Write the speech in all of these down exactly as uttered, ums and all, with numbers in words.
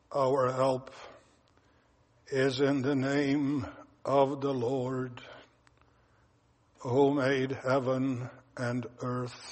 Our help is in the name of the Lord, who made heaven and earth,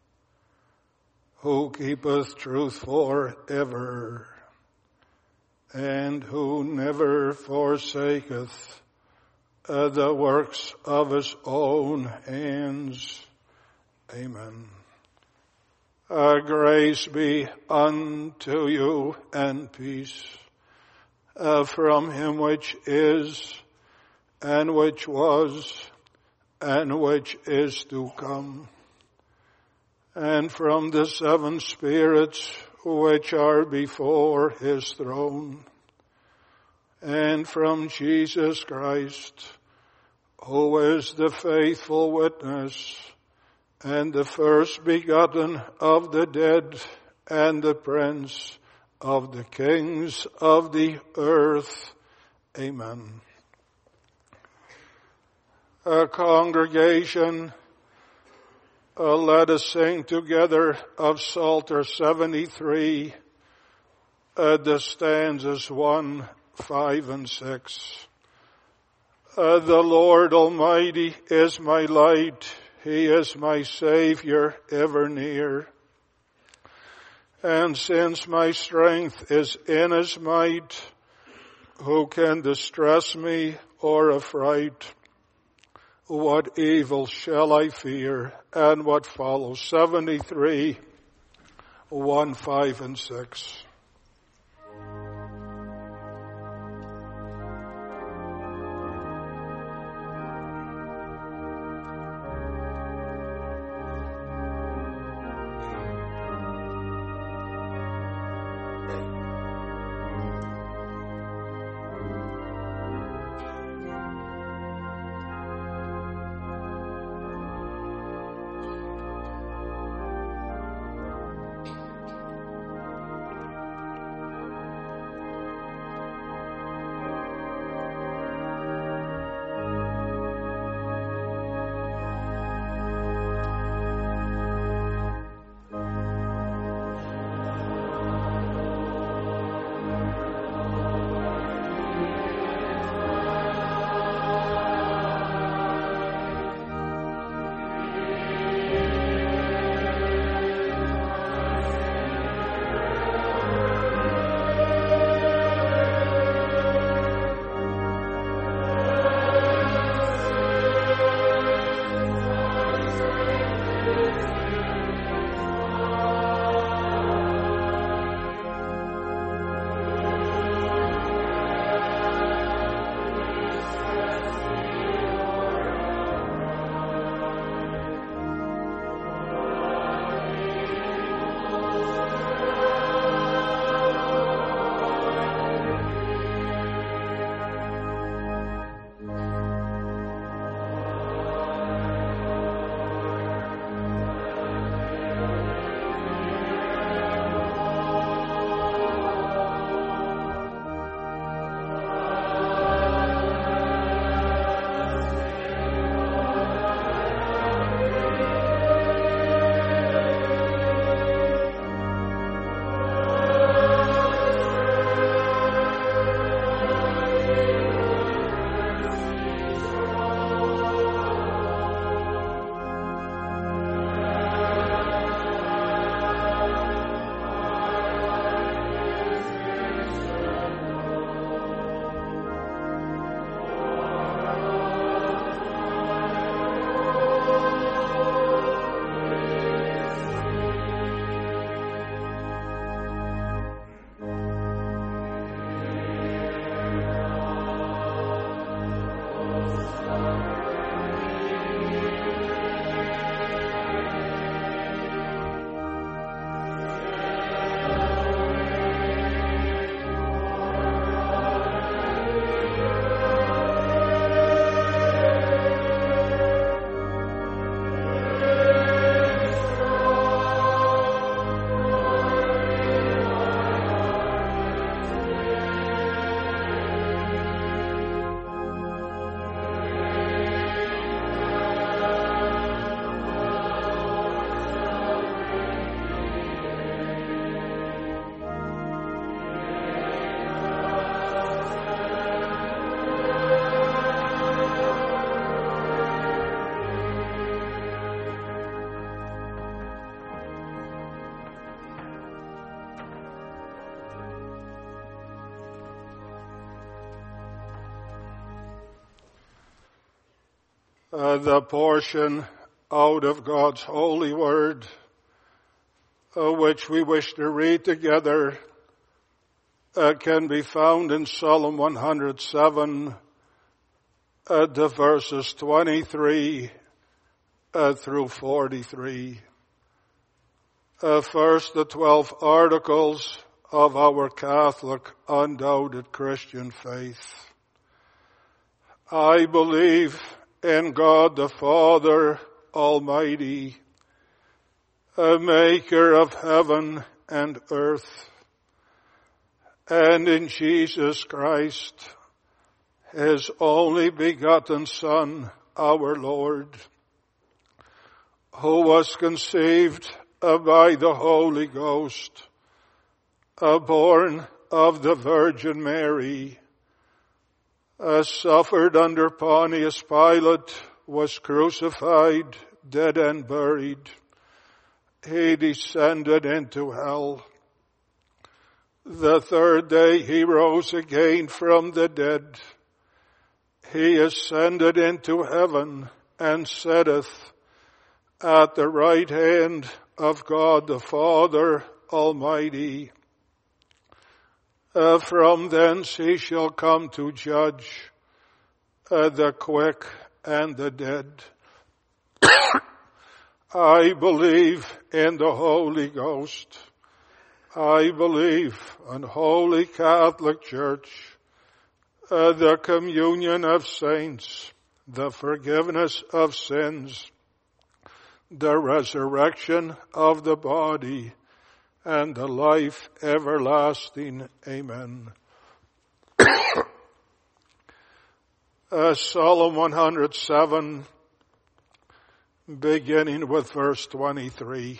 who keepeth truth forever, and who never forsaketh uh, the works of his own hands. Amen. Uh, grace be unto you and peace uh, from him which is, and which was, and which is to come, and from the seven spirits which are before his throne, and from Jesus Christ, who is the faithful witness, and the first begotten of the dead, and the prince of the kings of the earth. Amen. A congregation, uh, let us sing together of Psalter seventy-three, uh, the stanzas one, five, and six. Uh, the Lord Almighty is my light. He is my Savior ever near. And since my strength is in his might, who can distress me or affright? What evil shall I fear? And what follows? seventy-three, one, five, and six. Uh, the portion out of God's holy word, uh, which we wish to read together, uh, can be found in Psalm one hundred seven, uh, the verses twenty-three uh, through forty-three. Uh, first, the twelve articles of our Catholic, undoubted Christian faith. I believe in God the Father Almighty, a maker of heaven and earth, and in Jesus Christ, his only begotten Son, our Lord, who was conceived by the Holy Ghost, born of the Virgin Mary, Uh, suffered under Pontius Pilate, was crucified, dead and buried. He descended into hell. The third day he rose again from the dead. He ascended into heaven and sitteth at the right hand of God the Father Almighty. Uh, from thence he shall come to judge uh, the quick and the dead. I believe in the Holy Ghost. I believe in Holy Catholic Church, uh, the communion of saints, the forgiveness of sins, the resurrection of the body, and the life everlasting. Amen. uh, Psalm one hundred seven, beginning with verse twenty-three.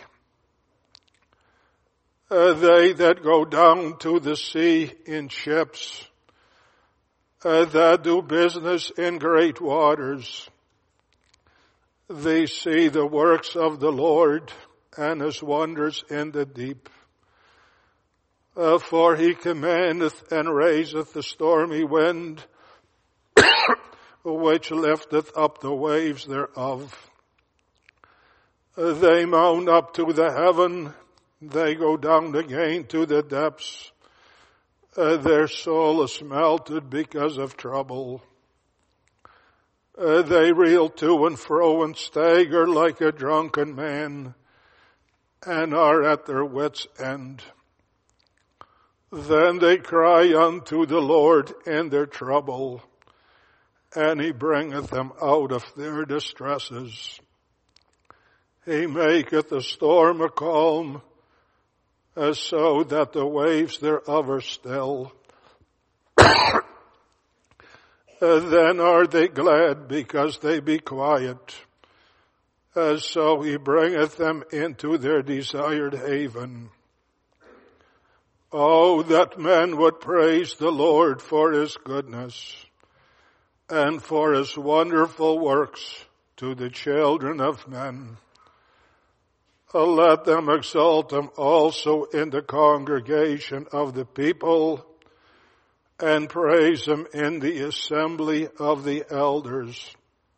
Uh, they that go down to the sea in ships, uh, that do business in great waters, they see the works of the Lord, and his wonders in the deep. Uh, for he commandeth and raiseth the stormy wind, which lifteth up the waves thereof. Uh, they mount up to the heaven, they go down again to the depths. Uh, their soul is melted because of trouble. Uh, they reel to and fro and stagger like a drunken man, and are at their wits' end. Then they cry unto the Lord in their trouble, and he bringeth them out of their distresses. He maketh the storm a calm, uh, so that the waves thereof are still. uh, then are they glad because they be quiet. As so he bringeth them into their desired haven. Oh, that men would praise the Lord for his goodness and for his wonderful works to the children of men. Uh, let them exalt him also in the congregation of the people, and praise him in the assembly of the elders.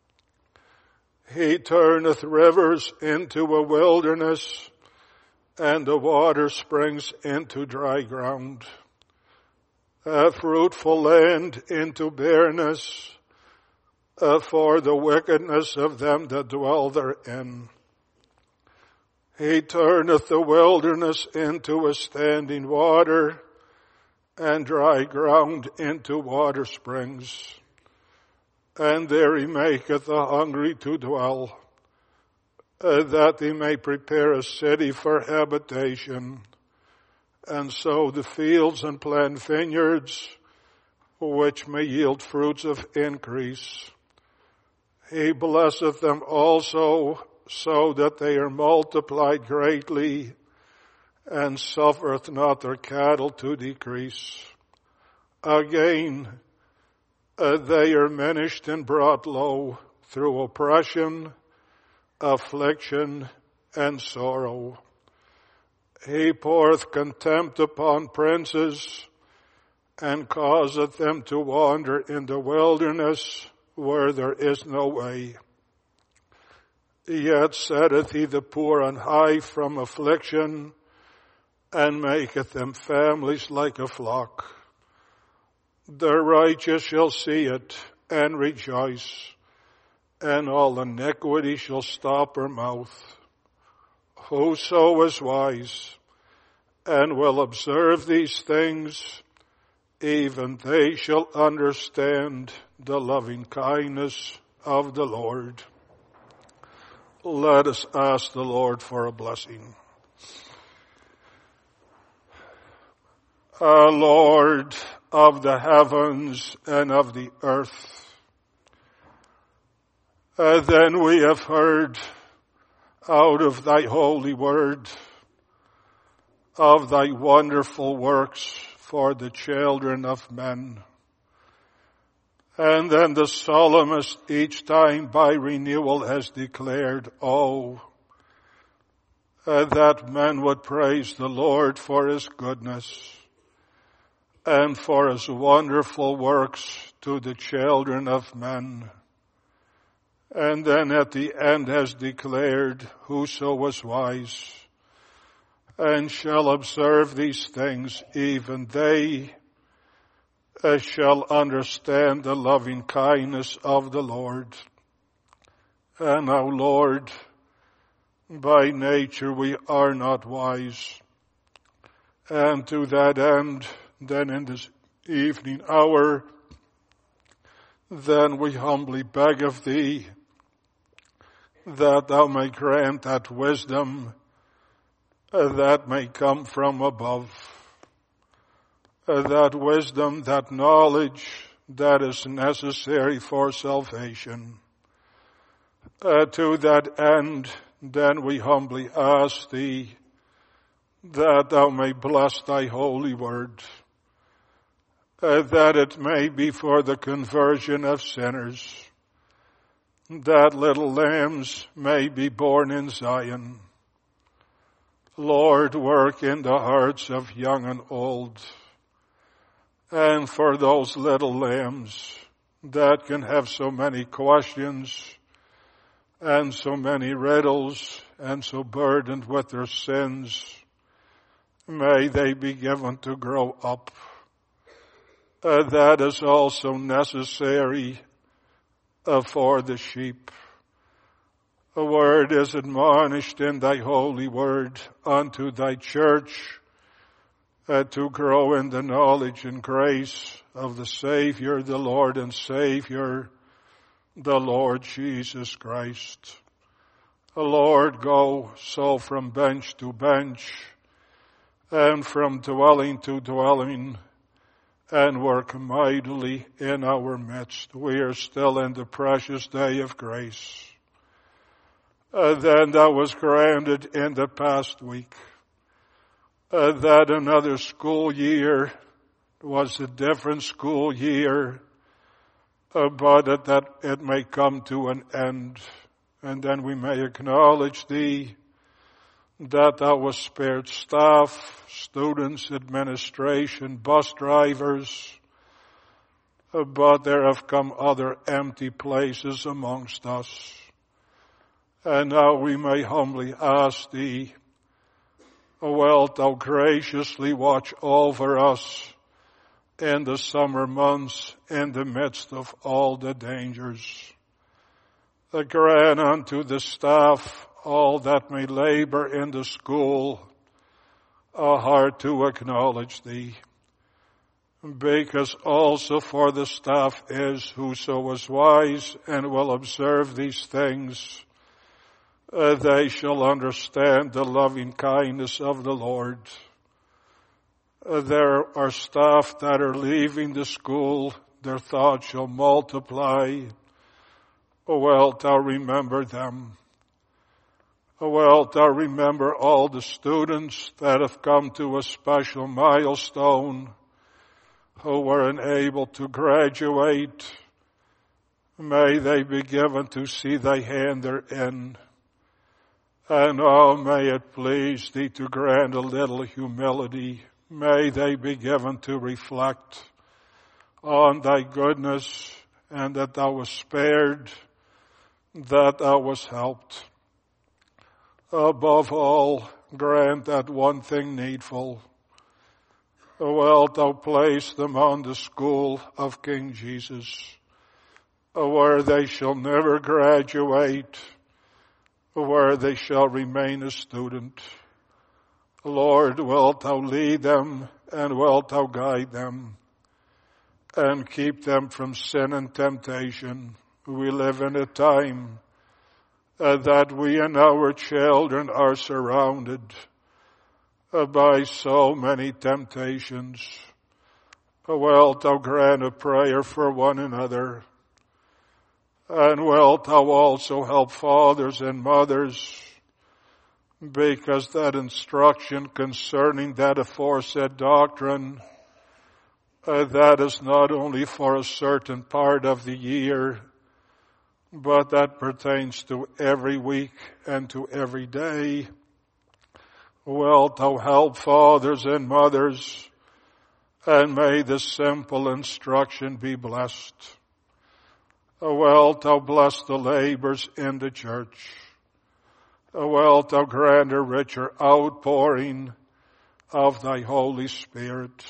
He turneth rivers into a wilderness, and the water springs into dry ground. A fruitful land into barrenness, uh, for the wickedness of them that dwell therein. He turneth the wilderness into a standing water, and dry ground into water springs. And there he maketh the hungry to dwell, uh, that he may prepare a city for habitation, and sow the fields and plant vineyards, which may yield fruits of increase. He blesseth them also, so that they are multiplied greatly, and suffereth not their cattle to decrease. Again, uh, they are minished and brought low through oppression, affliction, and sorrow. He poureth contempt upon princes, and causeth them to wander in the wilderness where there is no way. Yet setteth he the poor on high from affliction, and maketh them families like a flock. The righteous shall see it and rejoice, and all iniquity shall stop her mouth. Whoso is wise and will observe these things, even they shall understand the loving kindness of the Lord. Let us ask the Lord for a blessing. Our Lord of the heavens and of the earth, uh, then we have heard out of thy holy word of thy wonderful works for the children of men. And then the psalmist each time by renewal has declared, oh, uh, that men would praise the Lord for his goodness and for his wonderful works to the children of men. And then at the end has declared, whoso was wise and shall observe these things, even they uh, shall understand the loving kindness of the Lord. And now, Lord, by nature we are not wise. And to that end, then in this evening hour, then we humbly beg of thee that thou may grant that wisdom uh, that may come from above, uh, that wisdom, that knowledge that is necessary for salvation. Uh, to that end, then we humbly ask thee that thou may bless thy holy word, uh, that it may be for the conversion of sinners, that little lambs may be born in Zion. Lord, work in the hearts of young and old, and for those little lambs that can have so many questions and so many riddles and so burdened with their sins, may they be given to grow up. Uh, that is also necessary uh, for the sheep. A word is admonished in thy holy word unto thy church uh, to grow in the knowledge and grace of the Savior, the Lord and Savior, the Lord Jesus Christ. Uh, Lord, go so from bench to bench and from dwelling to dwelling, and work mightily in our midst. We are still in the precious day of grace. Uh, then that was granted in the past week. Uh, that another school year was a different school year, uh, but that, that it may come to an end. And then we may acknowledge thee that thou was spared staff, students, administration, bus drivers, uh, but there have come other empty places amongst us. And now we may humbly ask thee, wilt thou graciously watch over us in the summer months in the midst of all the dangers. Uh, grant unto the staff all that may labor in the school a heart to acknowledge thee. Because also for the staff is whoso is wise and will observe these things, Uh, they shall understand the loving kindness of the Lord. Uh, there are staff that are leaving the school. Their thoughts shall multiply. Oh, wilt thou remember them? Oh, wilt thou remember all the students that have come to a special milestone who were unable to graduate? May they be given to see thy hand therein. And oh, may it please thee to grant a little humility. May they be given to reflect on thy goodness, and that thou wast spared, that thou wast helped. Above all, grant that one thing needful. Wilt thou place them on the school of King Jesus, where they shall never graduate, where they shall remain a student. Lord, wilt thou lead them and wilt thou guide them and keep them from sin and temptation. We live in a time uh, that we and our children are surrounded uh, by so many temptations. Wilt thou grant a prayer for one another, and wilt thou also help fathers and mothers, because that instruction concerning that aforesaid doctrine, uh, that is not only for a certain part of the year, but that pertains to every week and to every day. Wilt thou help fathers and mothers, and may the simple instruction be blessed. Wilt thou bless the labors in the church. Wilt thou grant a richer outpouring of thy Holy Spirit.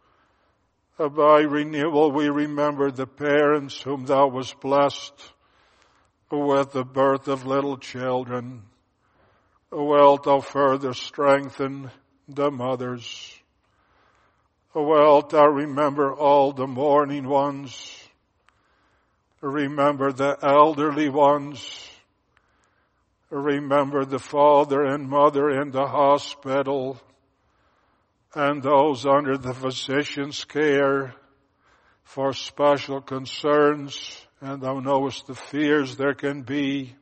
By renewal we remember the parents whom thou wast blessed with the birth of little children. Wilt thou further strengthen the mothers. Wilt thou remember all the mourning ones. Remember the elderly ones. Remember the father and mother in the hospital and those under the physician's care for special concerns. And thou knowest the fears there can be.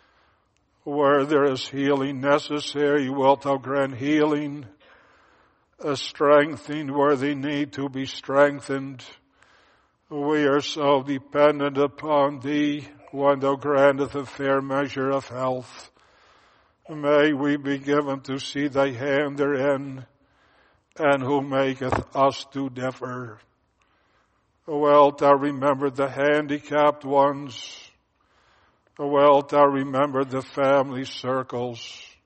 Where there is healing necessary, wilt thou grant healing, a strengthening where they need to be strengthened. We are so dependent upon thee when thou granteth a fair measure of health. May we be given to see thy hand therein, and who maketh us to differ. Wilt thou remember the handicapped ones? Wilt thou remember the family circles?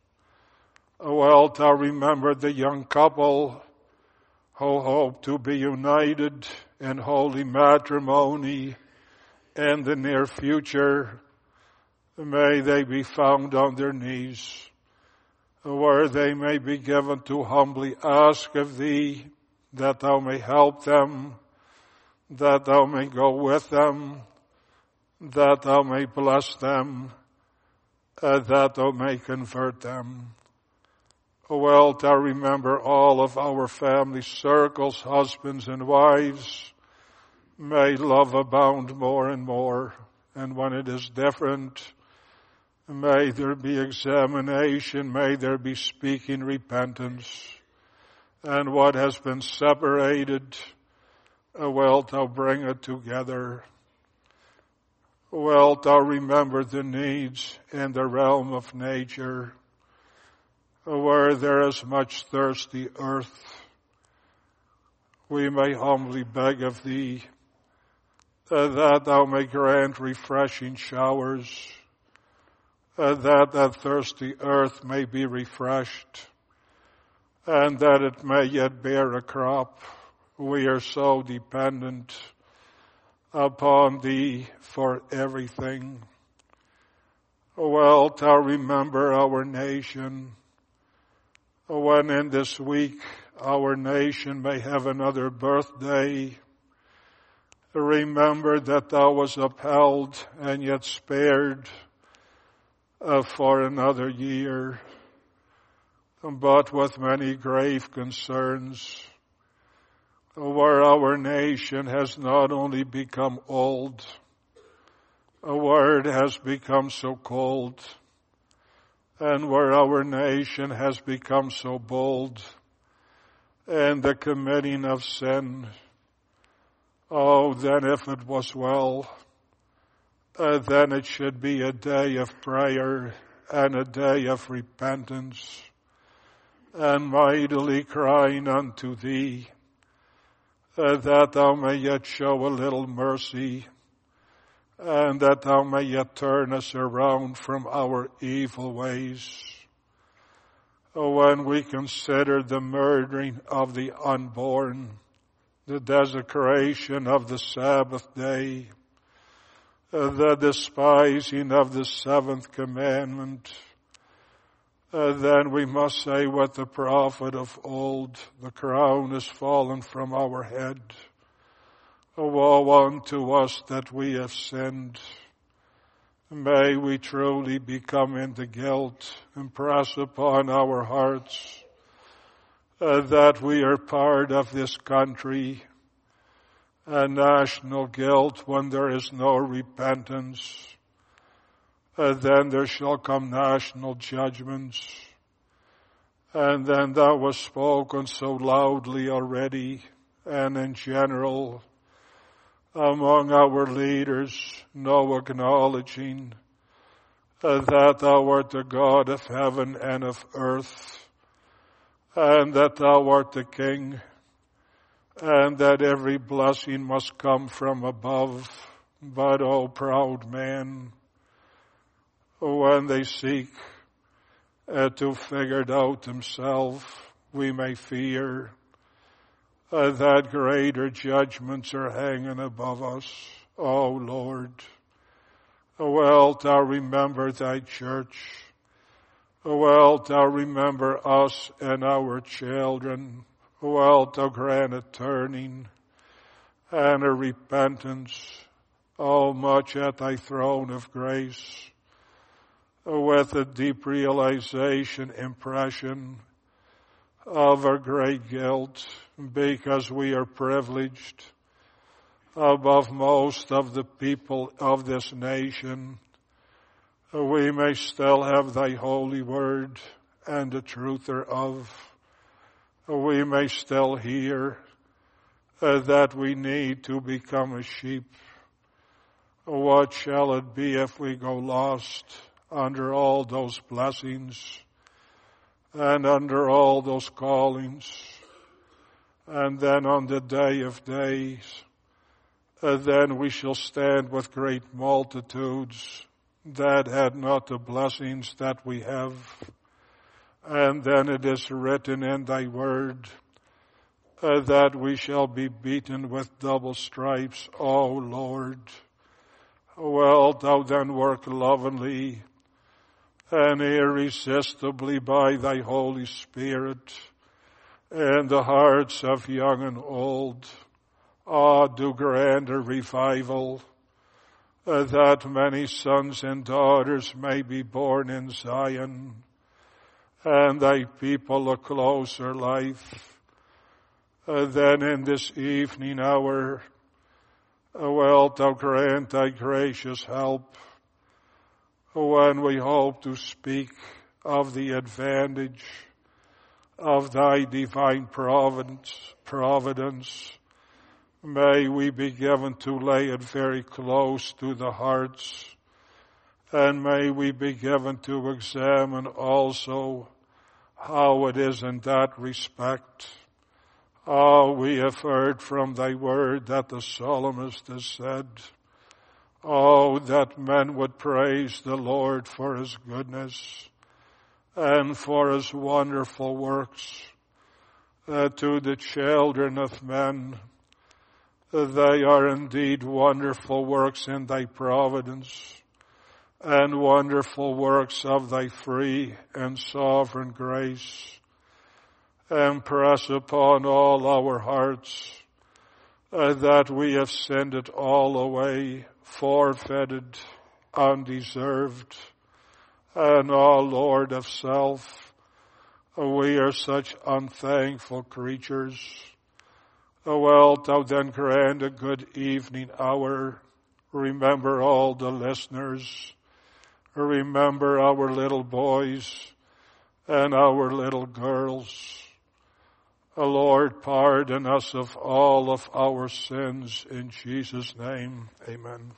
Wilt thou remember the young couple who hope to be united in holy matrimony in the near future? May they be found on their knees, where they may be given to humbly ask of thee that thou may help them, that thou may go with them, that thou may bless them, uh, that thou may convert them. Wilt thou remember all of our family circles, husbands and wives? May love abound more and more, and when it is different, may there be examination, may there be speaking repentance, and what has been separated, uh, wilt thou bring it together. Wilt thou remember the needs in the realm of nature, where there is much thirsty earth. We may humbly beg of thee uh, that thou may grant refreshing showers, uh, that that thirsty earth may be refreshed, and that it may yet bear a crop. We are so dependent upon thee for everything. Wilt thou remember our nation, when in this week our nation may have another birthday? Remember that thou wast upheld and yet spared uh, for another year, but with many grave concerns, where our nation has not only become old, where it has become so cold, and where our nation has become so bold in the committing of sin. Oh, then if it was well, uh, then it should be a day of prayer and a day of repentance, and mightily crying unto thee, uh, that thou may yet show a little mercy, and that thou may yet turn us around from our evil ways. when we consider the murdering of the unborn, the desecration of the Sabbath day, the despising of the seventh commandment, Uh, then we must say what the prophet of old, the crown is fallen from our head. Woe unto us that we have sinned. May we truly become into guilt and press upon our hearts uh, that we are part of this country, a national guilt when there is no repentance. Uh, then there shall come national judgments. And then that was spoken so loudly already and in general among our leaders, no acknowledging uh, that thou art the God of heaven and of earth, and that thou art the King, and that every blessing must come from above. But, O proud man, when they seek uh, to figure it out themselves, we may fear uh, that greater judgments are hanging above us. Oh Lord, wilt thou remember thy church? Wilt thou remember us and our children? Wilt thou grant a turning and a repentance? Oh, much at thy throne of grace, with a deep realization, impression of our great guilt, because we are privileged above most of the people of this nation. We may still have thy holy word and the truth thereof. We may still hear uh, that we need to become a sheep. What shall it be if we go lost under all those blessings and under all those callings? And then on the day of days, uh, then we shall stand with great multitudes that had not the blessings that we have. And then it is written in thy word uh, that we shall be beaten with double stripes. O Lord, wilt thou then work lovingly and irresistibly by thy Holy Spirit in the hearts of young and old? Ah, do grant a revival, uh, that many sons and daughters may be born in Zion, and thy people a closer life. Uh, then in this evening hour, uh, wilt thou grant thy gracious help, when we hope to speak of the advantage of thy divine providence, providence. May we be given to lay it very close to the hearts, and may we be given to examine also how it is in that respect. Oh, we have heard from thy word that the psalmist has said, oh, that men would praise the Lord for his goodness and for his wonderful works uh, to the children of men. They are indeed wonderful works in thy providence and wonderful works of thy free and sovereign grace. Impress upon all our hearts uh, that we have sinned it all away, forfeited, undeserved, and all Lord of self. We are such unthankful creatures. Wilt thou then grant a good evening hour? Remember all the listeners. Remember our little boys and our little girls. O Lord, pardon us of all of our sins. In Jesus' name, amen.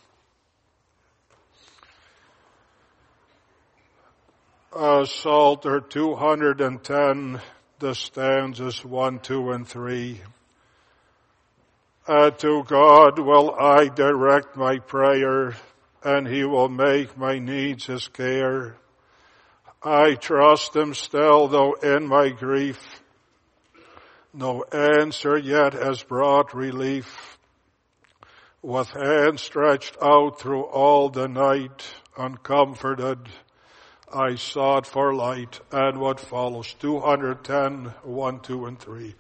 Uh, Psalter two hundred ten, the stanzas one, two, and three. Uh, to God will I direct my prayer, and he will make my needs his care. I trust him still, though in my grief no answer yet has brought relief. With hands stretched out through all the night, uncomforted, I sought for light. And what follows? two hundred ten, one, two, and three.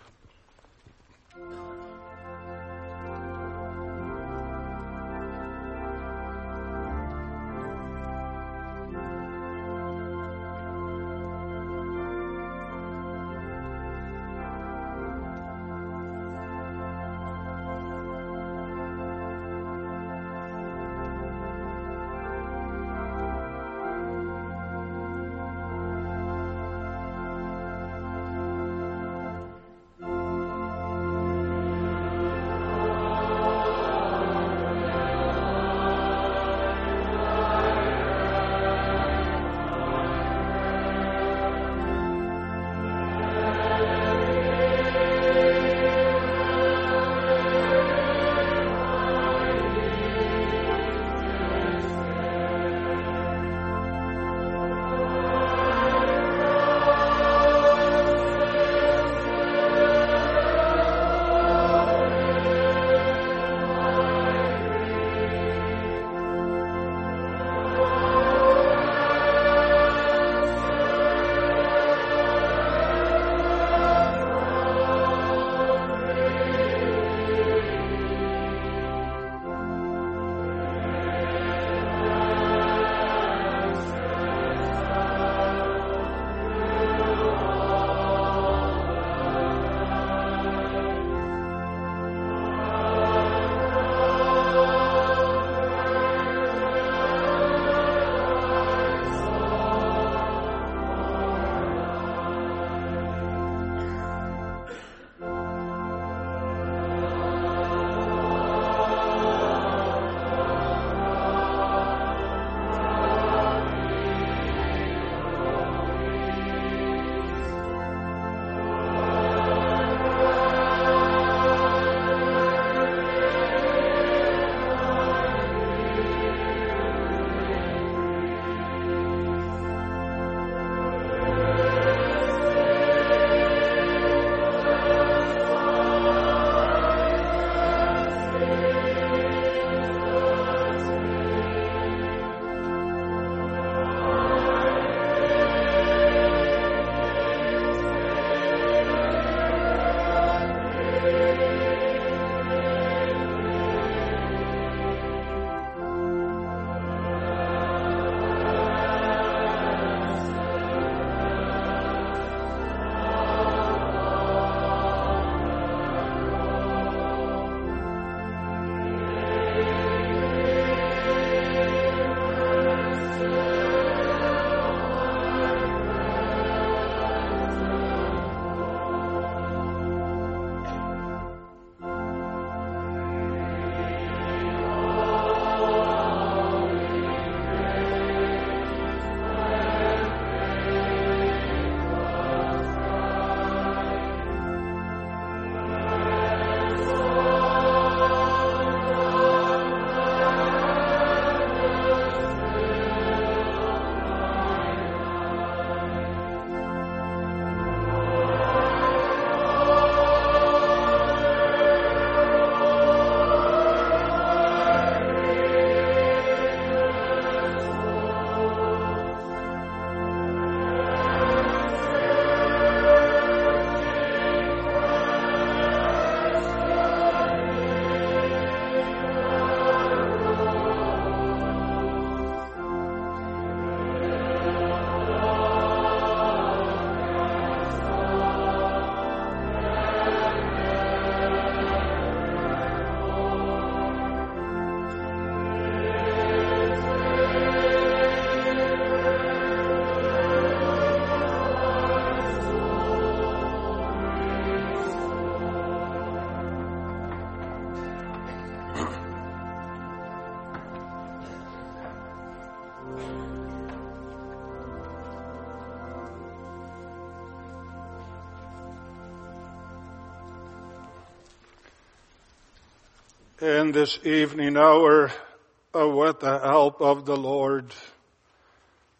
in this evening hour, uh, with the help of the Lord,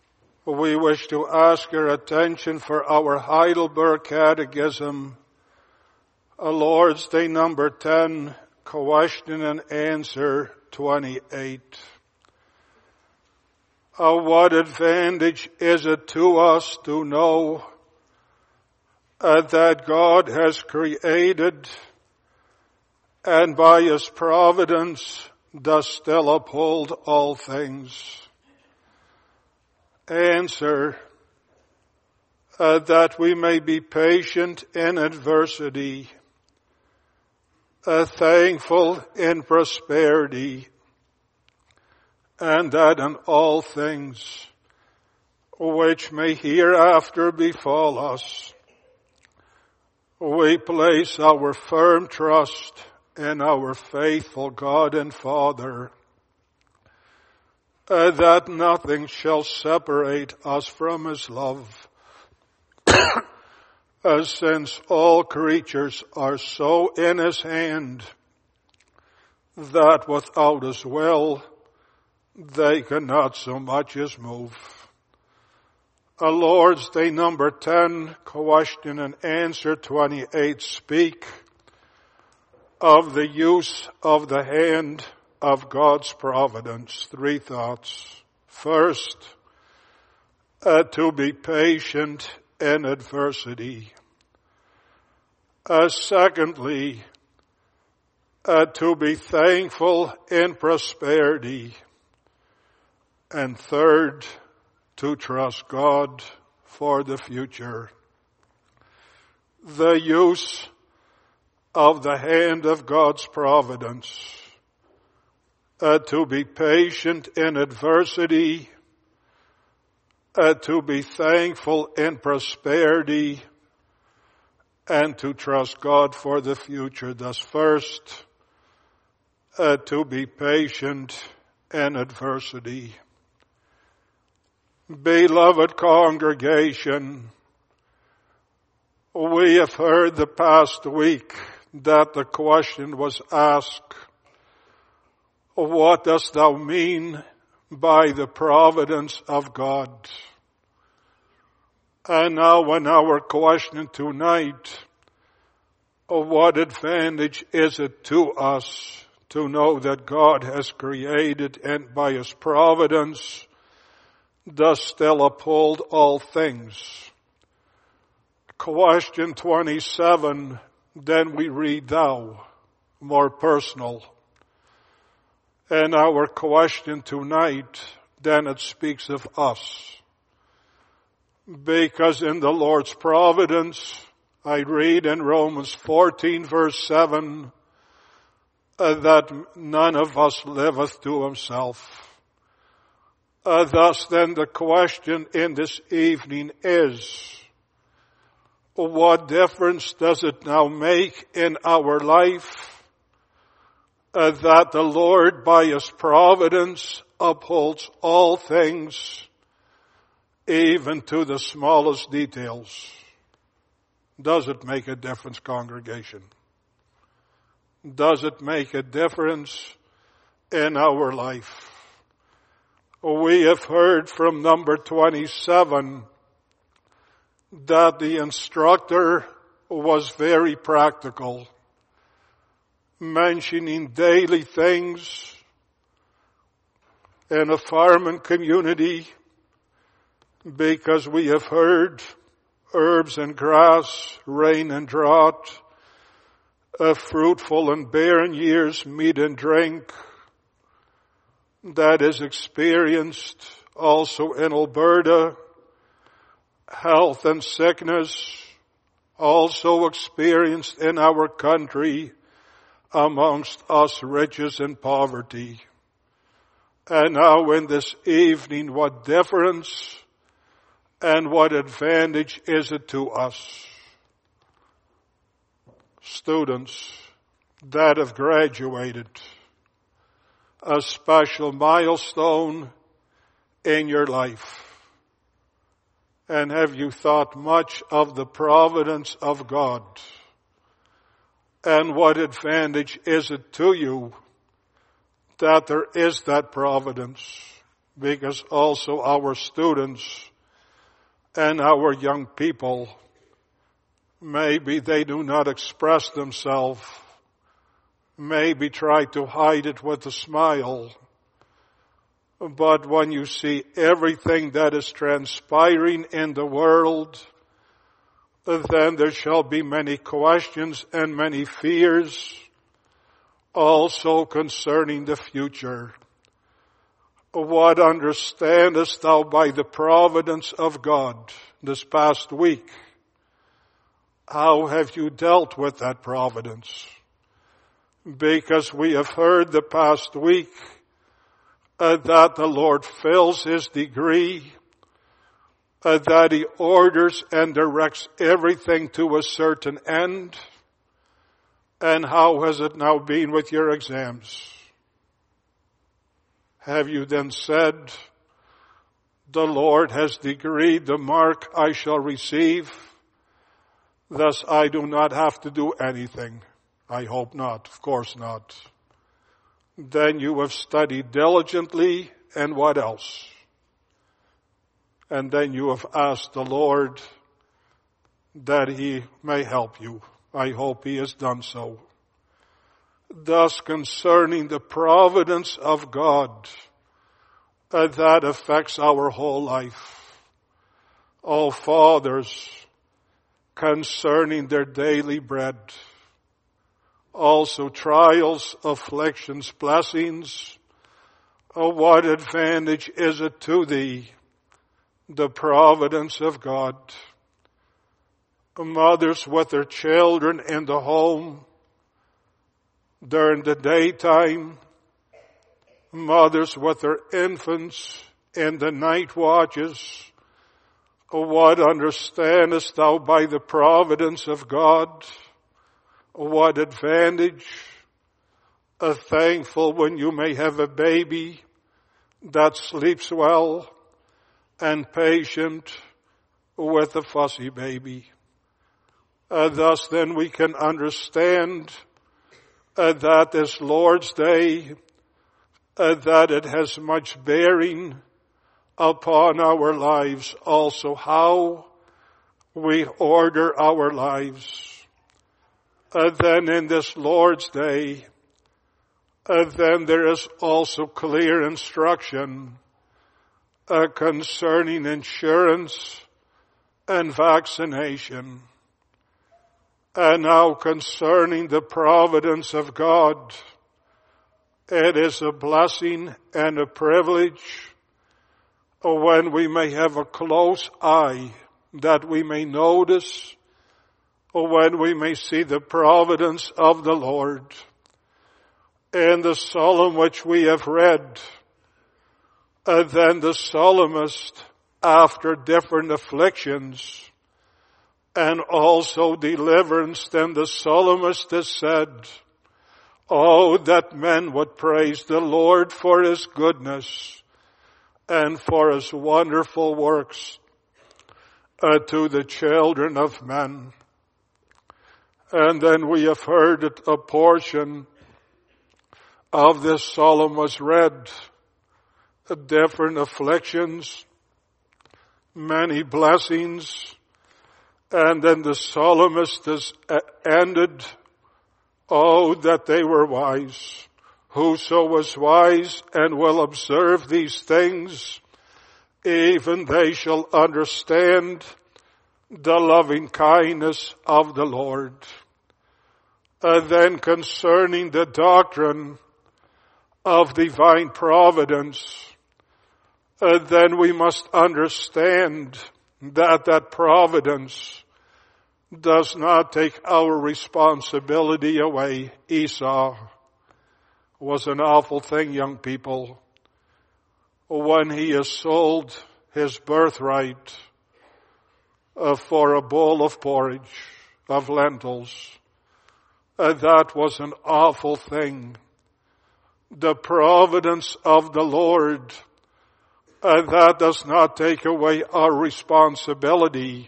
we wish to ask your attention for our Heidelberg Catechism, a Lord's Day number ten, question and answer twenty-eight. Uh, what advantage is it to us to know uh, that God has created and by his providence does still uphold all things? Answer, uh, that we may be patient in adversity, uh, thankful in prosperity, and that in all things which may hereafter befall us, we place our firm trust in our faithful God and Father, Uh, that nothing shall separate us from his love, uh, since all creatures are so in his hand that without his will they cannot so much as move. A Lord's Day number ten, question and answer twenty-eight, speak of the use of the hand of God's providence. Three thoughts. First, uh, to be patient in adversity. Uh, secondly, uh, to be thankful in prosperity. And third, to trust God for the future. The use of the hand of God's providence. Uh, to be patient in adversity, uh, to be thankful in prosperity, and to trust God for the future. Thus first, uh, to be patient in adversity. Beloved congregation, we have heard the past week that the question was asked, what dost thou mean by the providence of God? And now in our question tonight, what advantage is it to us to know that God has created and by his providence does still uphold all things? Question twenty-seven, then we read thou, more personal. And our question tonight, then it speaks of us. Because in the Lord's providence, I read in Romans fourteen verse seven, uh, that none of us liveth to himself. Uh, thus then the question in this evening is, what difference does it now make in our life Uh, that the Lord by his providence upholds all things, even to the smallest details? Does it make a difference, congregation? Does it make a difference in our life? We have heard from number twenty-seven that the instructor was very practical, mentioning daily things in a farming community, because we have heard herbs and grass, rain and drought, a fruitful and barren years, meat and drink, that is experienced also in Alberta, health and sickness, also experienced in our country, amongst us riches and poverty. And now in this evening, what difference and what advantage is it to us? Students that have graduated, a special milestone in your life. And have you thought much of the providence of God? And what advantage is it to you that there is that providence? Because also our students And our young people, maybe they do not express themselves, maybe try to hide it with a smile. But when you see everything that is transpiring in the world, then there shall be many questions and many fears, also concerning the future. What understandest thou by the providence of God this past week? How have you dealt with that providence? Because we have heard the past week uh, that the Lord fills His degree, uh, that He orders and directs everything to a certain end. And how has it now been with your exams? Have you then said, the Lord has decreed the mark I shall receive, thus I do not have to do anything? I hope not, of course not. Then you have studied diligently, and what else? And then you have asked the Lord that He may help you. I hope He has done so. Thus, concerning the providence of God, uh, that affects our whole life. Oh, fathers, concerning their daily bread, also trials, afflictions, blessings, oh, what advantage is it to thee, the providence of God? Mothers with their children in the home, during the daytime, mothers with their infants in the night watches. What understandest thou by the providence of God? What advantage? A thankful when you may have a baby that sleeps well, and patient with a fussy baby. Uh, thus then we can understand Uh, that this Lord's Day, uh, that it has much bearing upon our lives, also how we order our lives. Uh, then in this Lord's Day, uh, then there is also clear instruction uh, concerning insurance and vaccination. And now concerning the providence of God, it is a blessing and a privilege when we may have a close eye, that we may notice, when we may see the providence of the Lord. In the psalm which we have read, and then the psalmist, after different afflictions, and also deliverance, then the psalmist has said, oh, that men would praise the Lord for His goodness and for His wonderful works uh, to the children of men. And then we have heard that a portion of this psalm was read, uh, different afflictions, many blessings. And then the psalmist has ended, oh, that they were wise. Whoso was wise and will observe these things, even they shall understand the loving kindness of the Lord. And then concerning the doctrine of divine providence, and then we must understand that that providence does not take our responsibility away. Esau was an awful thing, young people, when he has sold his birthright uh, for a bowl of porridge, of lentils. Uh, that was an awful thing. The providence of the Lord, uh, that does not take away our responsibility,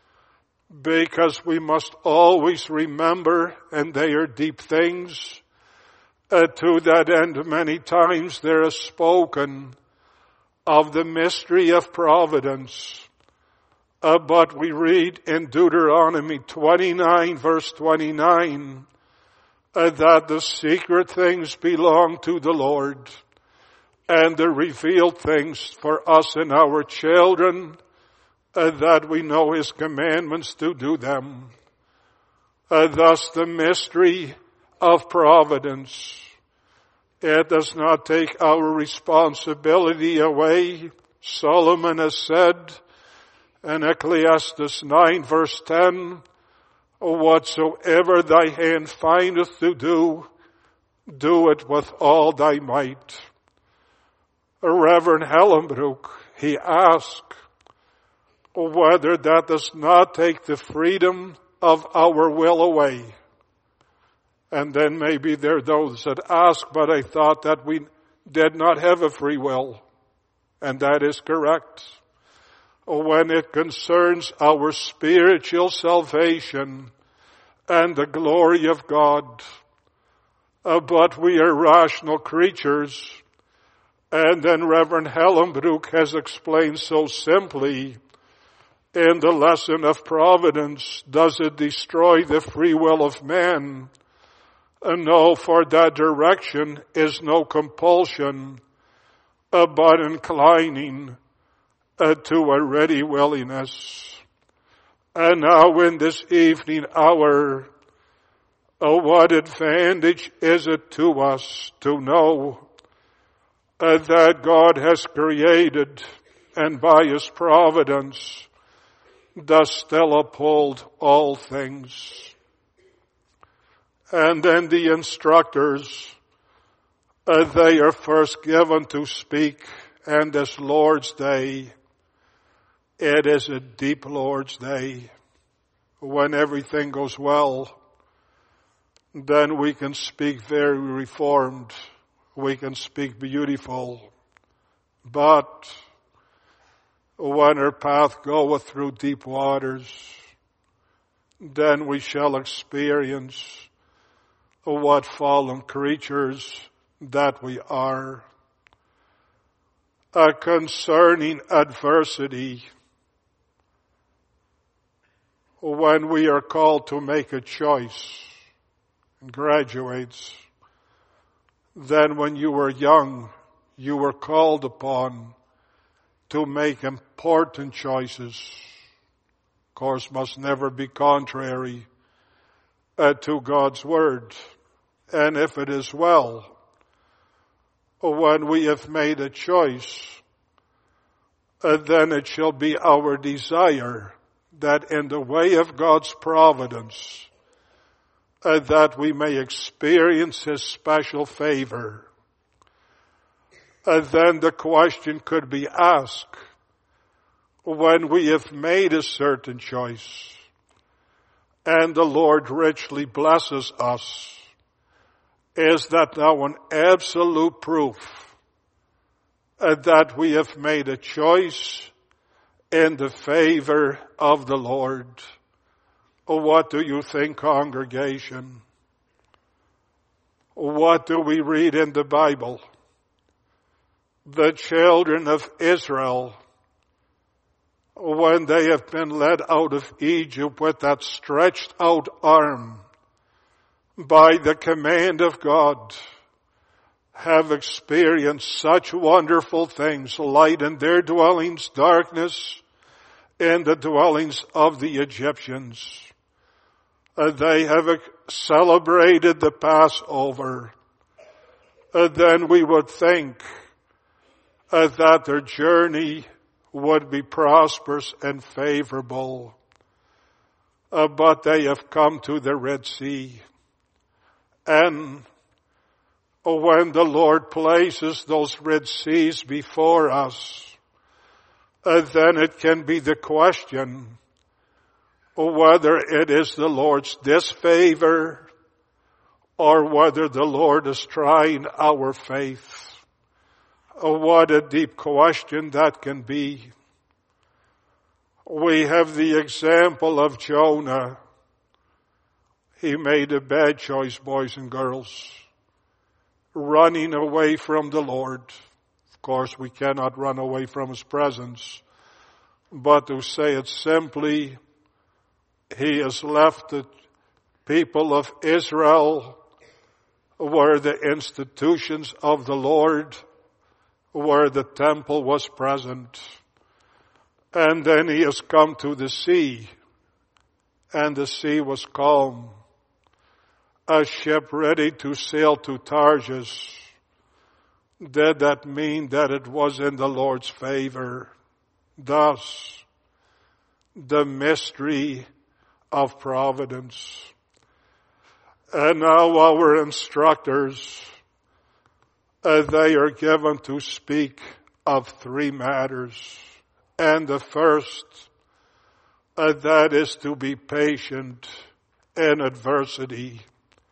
because we must always remember, and they are deep things, uh, to that end many times there is spoken of the mystery of providence. Uh, but we read in Deuteronomy twenty-nine, verse twenty-nine, uh, that the secret things belong to the Lord, and the revealed things for us and our children, uh, that we know His commandments to do them. Uh, thus the mystery of providence. It does not take our responsibility away. Solomon has said in Ecclesiastes nine verse ten, whatsoever thy hand findeth to do, do it with all thy might. Reverend Hellenbroek, he asked whether that does not take the freedom of our will away. And then maybe there are those that ask, but I thought that we did not have a free will. And that is correct. When it concerns our spiritual salvation and the glory of God. Uh, but we are rational creatures. And then Reverend Hellenbroek has explained so simply in the lesson of providence, does it destroy the free will of man? Uh, no, for that direction is no compulsion, uh, but inclining uh, to a ready willingness. And now in this evening hour, uh, what advantage is it to us to know uh, that God has created and by His providence does still uphold all things. And then the instructors, uh, they are first given to speak, and this Lord's Day, it is a deep Lord's Day. When everything goes well, then we can speak very reformed. We can speak beautiful. But when our path goeth through deep waters, then we shall experience what fallen creatures that we are. Uh, concerning adversity, when we are called to make a choice, graduates, then when you were young, you were called upon to make important choices. Of course, must never be contrary uh, to God's Word. And if it is well, when we have made a choice, uh, then it shall be our desire that in the way of God's providence, uh, that we may experience His special favor. Uh, then the question could be asked, when we have made a certain choice, and the Lord richly blesses us, is that now an absolute proof uh, that we have made a choice in the favor of the Lord? What do you think, congregation? What do we read in the Bible? The children of Israel, when they have been led out of Egypt with that stretched out arm, by the command of God, have experienced such wonderful things, light in their dwellings, darkness in the dwellings of the Egyptians. Uh, they have uh, celebrated the Passover. Uh, then we would think uh, that their journey would be prosperous and favorable. Uh, but they have come to the Red Sea. And when the Lord places those Red Seas before us, uh, then it can be the question whether it is the Lord's disfavor or whether the Lord is trying our faith. Oh, what a deep question that can be. We have the example of Jonah. He made a bad choice, boys and girls, running away from the Lord. Of course, we cannot run away from His presence, But to say it simply, he has left the people of Israel where the institutions of the Lord, where the temple was present. And then he has come to the sea, and the sea was calm. A ship ready to sail to Tarshish. Did that mean that it was in the Lord's favor? Thus, the mystery of providence. And now our instructors, uh, they are given to speak of three matters. And the first, uh, that is to be patient in adversity.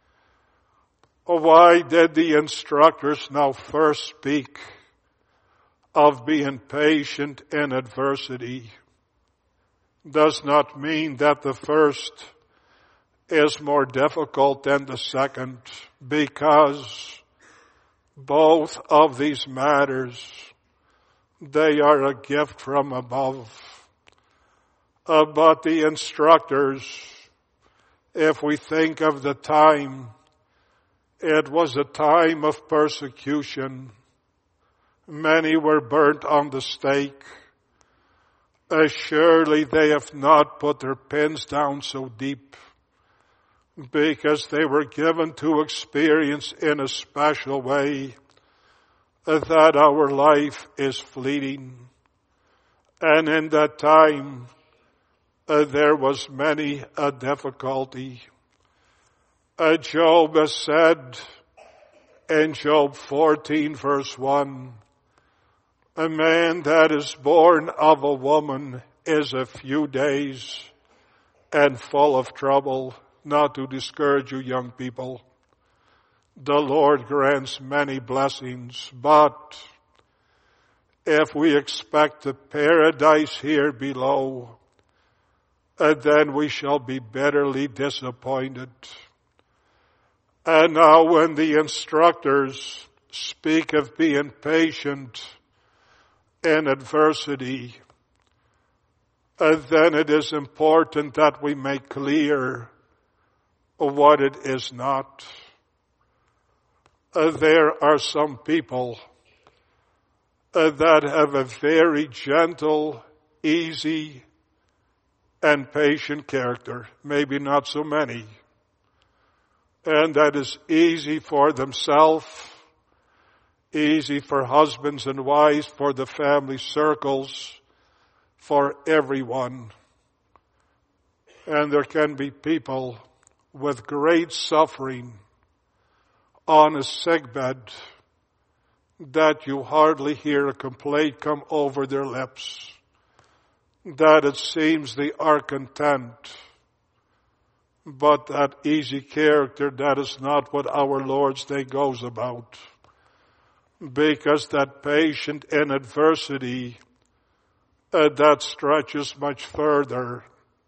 Why did the instructors now first speak of being patient in adversity? Does not mean that the first is more difficult than the second, because both of these matters, they are a gift from above. Uh, but the instructors, if we think of the time, it was a time of persecution. Many were burnt on the stake. Uh, surely they have not put their pins down so deep, because they were given to experience in a special way that our life is fleeting. And in that time, uh, there was many a difficulty. Uh, Job has said in Job fourteen verse one, a man that is born of a woman is a few days and full of trouble. Not to discourage you young people. The Lord grants many blessings, but if we expect the paradise here below, then we shall be bitterly disappointed. And now when the instructors speak of being patient in adversity, then it is important that we make clear what it is not. Uh, there are some people uh, that have a very gentle, easy, and patient character. Maybe not so many. And that is easy for themselves, easy for husbands and wives, for the family circles, for everyone. And there can be people with great suffering on a sickbed that you hardly hear a complaint come over their lips, that it seems they are content. But that easy character, that is not what our Lord's Day goes about. Because that patient in adversity, uh, that stretches much further.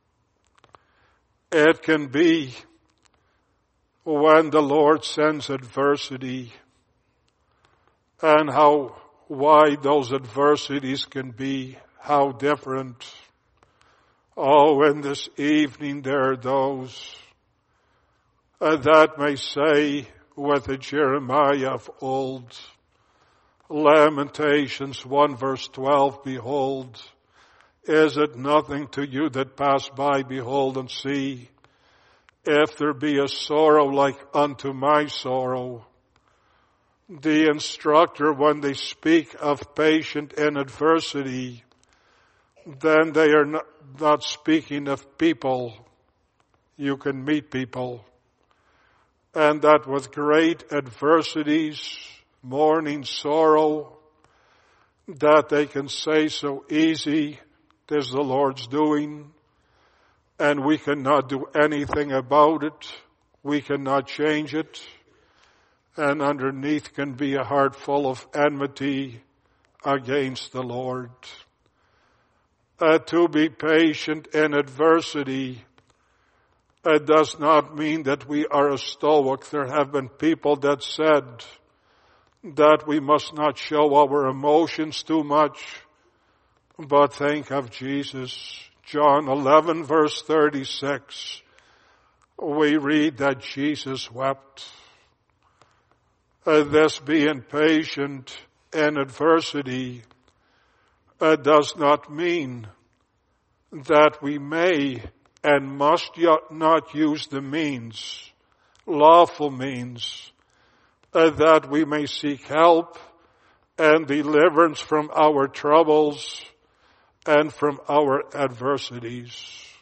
It can be when the Lord sends adversity, and how wide those adversities can be, how different. Oh, in this evening there are those uh, that may say with the Jeremiah of old, Lamentations one verse twelve, behold, is it nothing to you that pass by, behold and see, if there be a sorrow like unto my sorrow. The instructor, when they speak of patient in adversity, then they are not, not speaking of people. You can meet people. And that with great adversities, mourning, sorrow, that they can say so easy, this is the Lord's doing, and we cannot do anything about it. We cannot change it. And underneath can be a heart full of enmity against the Lord. Uh, to be patient in adversity, it does not mean that we are a stoic. There have been people that said that we must not show our emotions too much, But think of Jesus. John eleven verse thirty-six. We read that Jesus wept. Uh, this being patient in adversity uh, does not mean that we may and must not use the means, lawful means, uh, that we may seek help and deliverance from our troubles and from our adversities.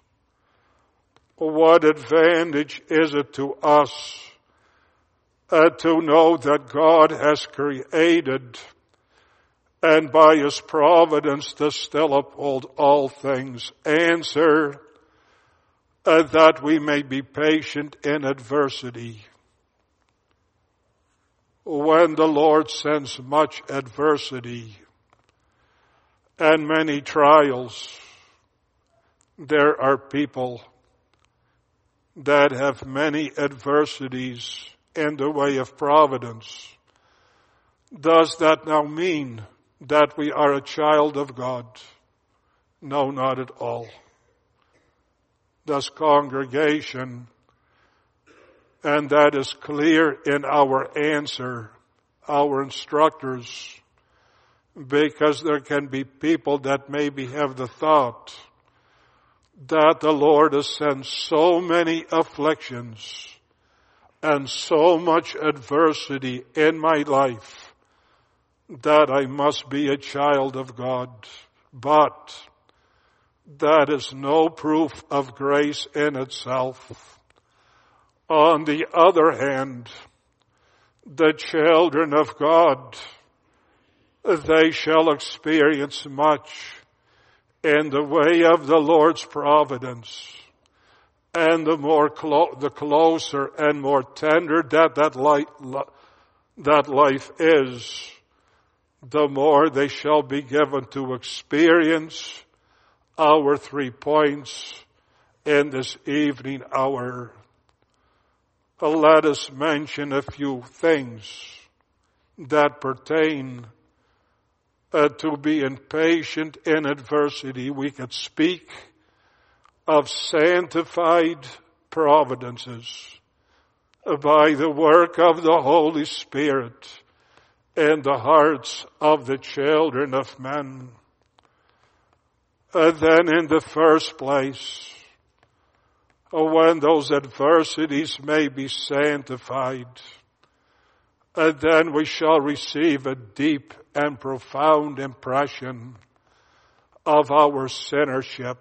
What advantage is it to us uh, to know that God has created and by His providence to still uphold all things? Answer, uh, that we may be patient in adversity. When the Lord sends much adversity and many trials, there are people that have many adversities in the way of providence. Does that now mean that we are a child of God? No, not at all. Does congregation, and that is clear in our answer, our instructors, because there can be people that maybe have the thought that the Lord has sent so many afflictions and so much adversity in my life that I must be a child of God. But that is no proof of grace in itself. On the other hand, the children of God, they shall experience much in the way of the Lord's providence. And the more clo- the closer and more tender that that life, that life is, the more they shall be given to experience our three points in this evening hour. Let us mention a few things that pertain uh, to being patient in adversity. We could speak of sanctified providences by the work of the Holy Spirit in the hearts of the children of men. Uh, then in the first place, uh, when those adversities may be sanctified, uh, then we shall receive a deep and profound impression of our sinnership.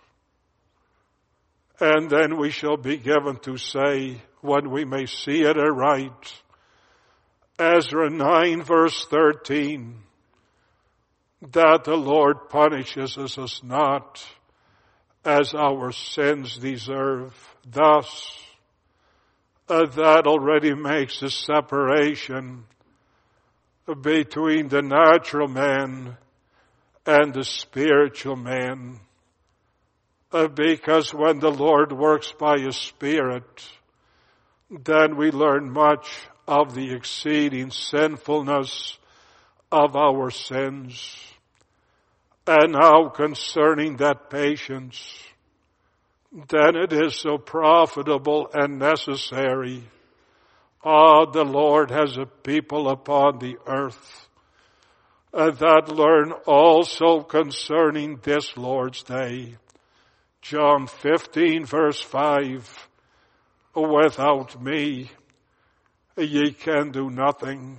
And then we shall be given to say, when we may see it aright, Ezra nine verse thirteen, that the Lord punishes us not as our sins deserve. Thus, uh, that already makes a separation between the natural man and the spiritual man. Uh, because when the Lord works by His Spirit, then we learn much of the exceeding sinfulness of our sins. And now concerning that patience, then it is so profitable and necessary. Ah, the Lord has a people upon the earth uh, that learn also concerning this Lord's Day. John fifteen verse five, without me ye can do nothing.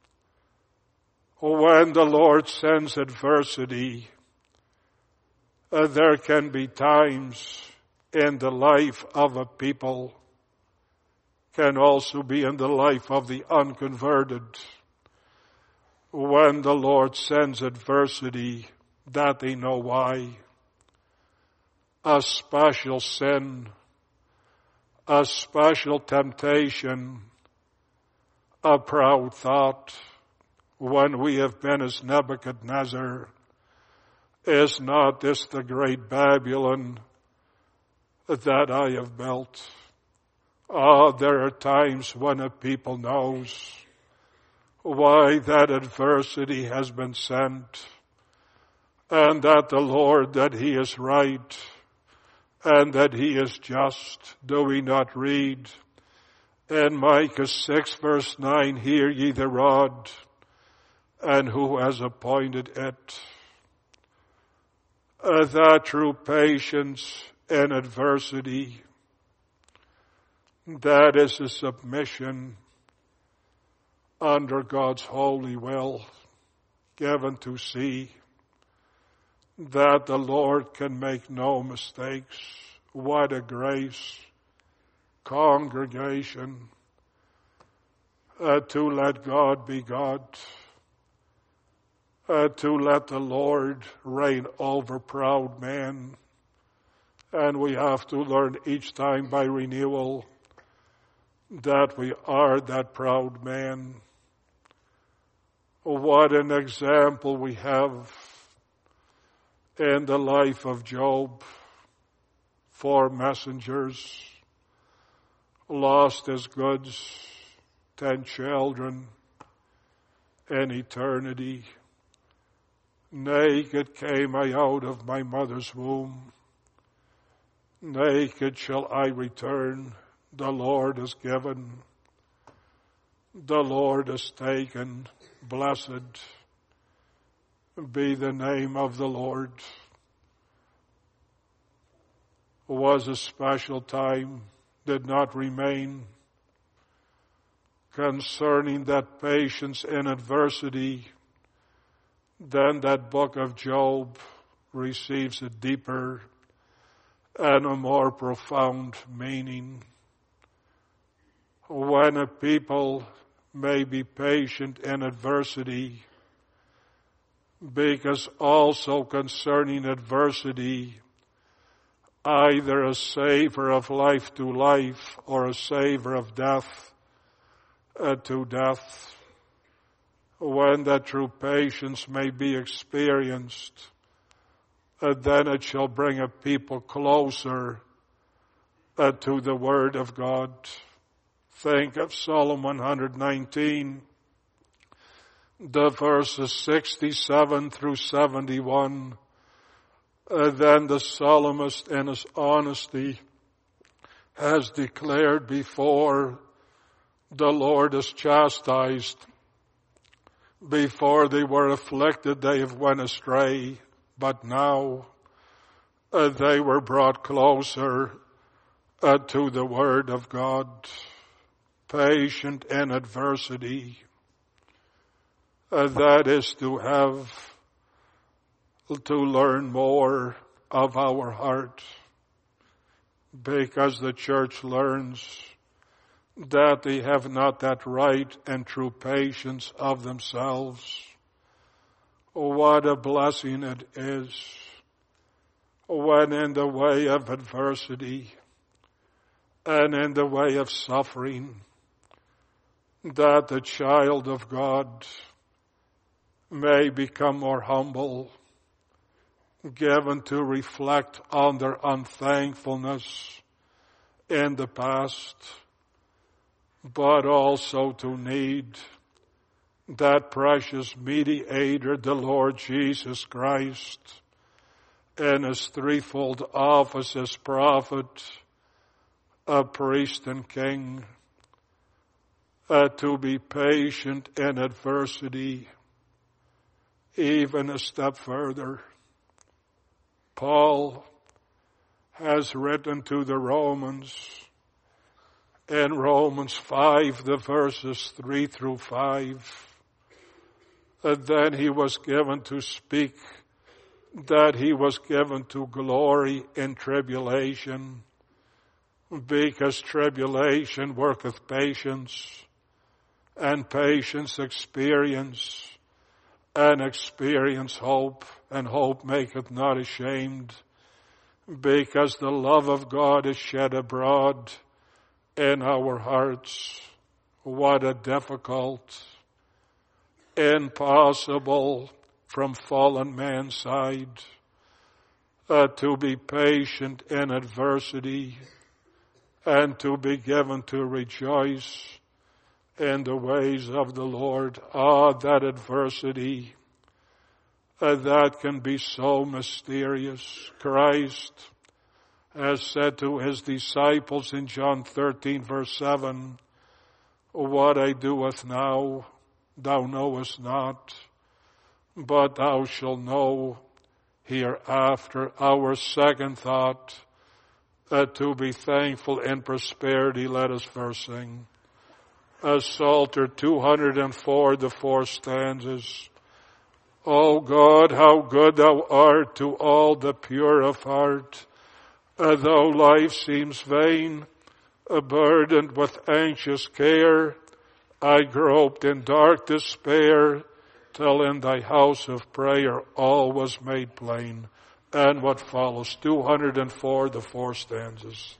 When the Lord sends adversity, uh, there can be times in the life of a people, can also be in the life of the unconverted, when the Lord sends adversity that they know why. A special sin, a special temptation, a proud thought, when we have been as Nebuchadnezzar, is not this the great Babylon that I have built? Ah, there are times when a people knows why that adversity has been sent. and that the Lord, that he is right, and that he is just. Do we not read in Micah six verse nine, hear ye the rod, and who has appointed it? Uh, that true patience in adversity, that is a submission under God's holy will, given to see that the Lord can make no mistakes. What a grace, congregation, uh, to let God be God, uh, to let the Lord reign over proud men. And we have to learn each time by renewal that we are that proud man. What an example we have in the life of Job. Four messengers, lost his goods, ten children in eternity. Naked came I out of my mother's womb. Naked shall I return. The Lord has given. The Lord has taken. Blessed be the name of the Lord. Was a special time, did not remain, concerning that patience in adversity. Then that book of Job receives a deeper and a more profound meaning. When a people may be patient in adversity, because also concerning adversity, either a savor of life to life or a savor of death uh, to death, when that true patience may be experienced, uh, then it shall bring a people closer uh, to the Word of God. Think of Psalm one nineteen, the verses sixty-seven through seventy-one. Uh, then the psalmist in his honesty has declared before the Lord is chastised, before they were afflicted they have went astray, but now uh, they were brought closer uh, to the Word of God. Patient in adversity, uh, that is to have, to learn more of our heart, because the church learns that they have not that right and true patience of themselves. Oh, what a blessing it is when in the way of adversity and in the way of suffering, that the child of God may become more humble, given to reflect on their unthankfulness in the past, but also to need that precious mediator, the Lord Jesus Christ, in his threefold office as prophet, a priest and king, uh, to be patient in adversity. Even a step further, Paul has written to the Romans in Romans five, the verses three through five, and then he was given to speak that he was given to glory in tribulation, because tribulation worketh patience, and patience experience, and experience hope, and hope maketh not ashamed, because the love of God is shed abroad in our hearts. What a difficult, impossible from fallen man's side, uh, to be patient in adversity and to be given to rejoice in the ways of the Lord. Ah, that adversity uh, that can be so mysterious. Christ has said to his disciples in John thirteen verse seven, what I doeth now, thou knowest not, but thou shalt know hereafter. Our second thought, uh, to be thankful in prosperity, let us first sing. Uh, Psalter two hundred four, the four stanzas. O God, how good thou art to all the pure of heart. Uh, though life seems vain, uh, burdened with anxious care, I groped in dark despair, till in thy house of prayer all was made plain. And what follows, two hundred four, the four stanzas.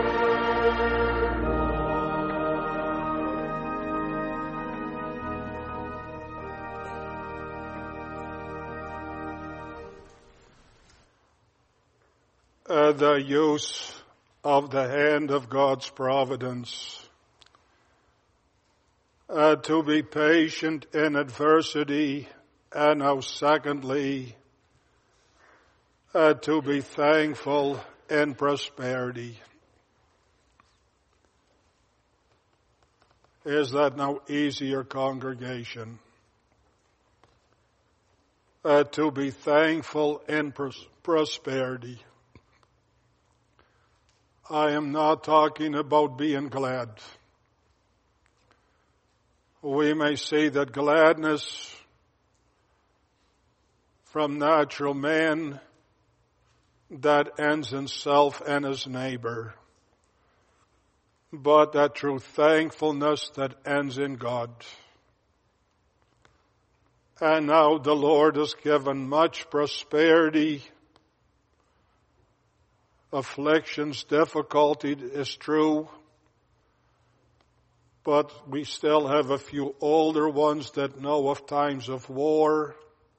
Uh, the use of the hand of God's providence. Uh, to be patient in adversity, and now secondly, uh, to be thankful in prosperity. Is that now easier, congregation? Uh, to be thankful in pros- prosperity. I am not talking about being glad. We may say that gladness from natural man that ends in self and his neighbor, but that true thankfulness that ends in God. And now the Lord has given much prosperity. Afflictions, difficulty is true, but we still have a few older ones that know of times of war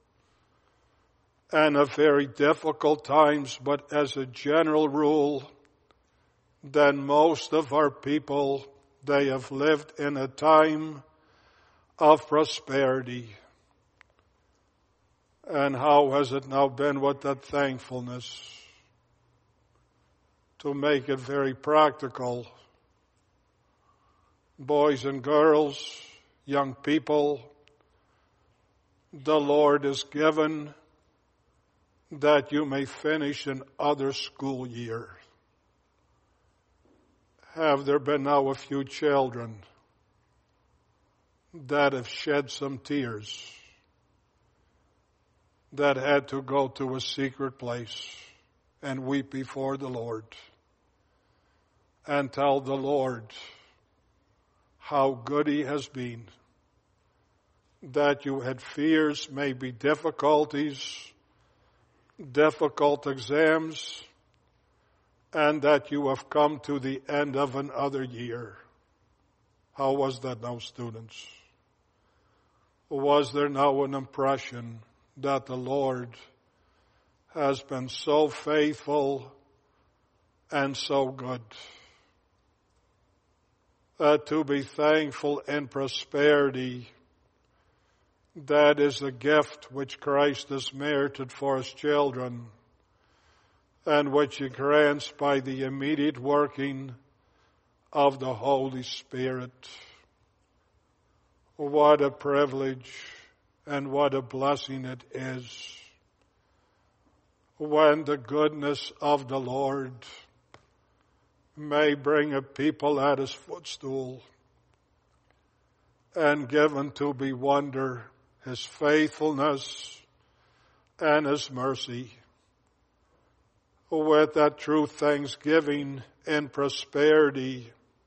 and of very difficult times, but as a general rule, then most of our people, they have lived in a time of prosperity. And how has it now been with that thankfulness? To make it very practical, boys and girls, young people, the Lord is given that you may finish another school year. Have there been now a few children that have shed some tears, that had to go to a secret place and weep before the Lord? And tell the Lord how good He has been, that you had fears, maybe difficulties, difficult exams, and that you have come to the end of another year. How was that now, students? Was there now an impression that the Lord has been so faithful and so good? Uh, to be thankful in prosperity, that is a gift which Christ has merited for His children, and which He grants by the immediate working of the Holy Spirit. What a privilege and what a blessing it is when the goodness of the Lord may bring a people at His footstool, and given to be wonder His faithfulness and His mercy. With that true thanksgiving in prosperity,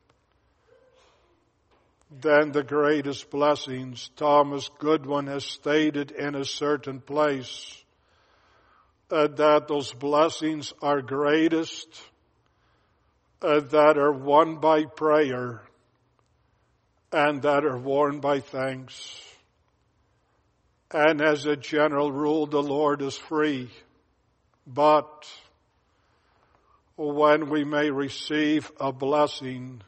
then the greatest blessings, Thomas Goodwin has stated in a certain place, uh, that those blessings are greatest Uh, that are won by prayer and that are won by thanks. And as a general rule, the Lord is free. But when we may receive a blessing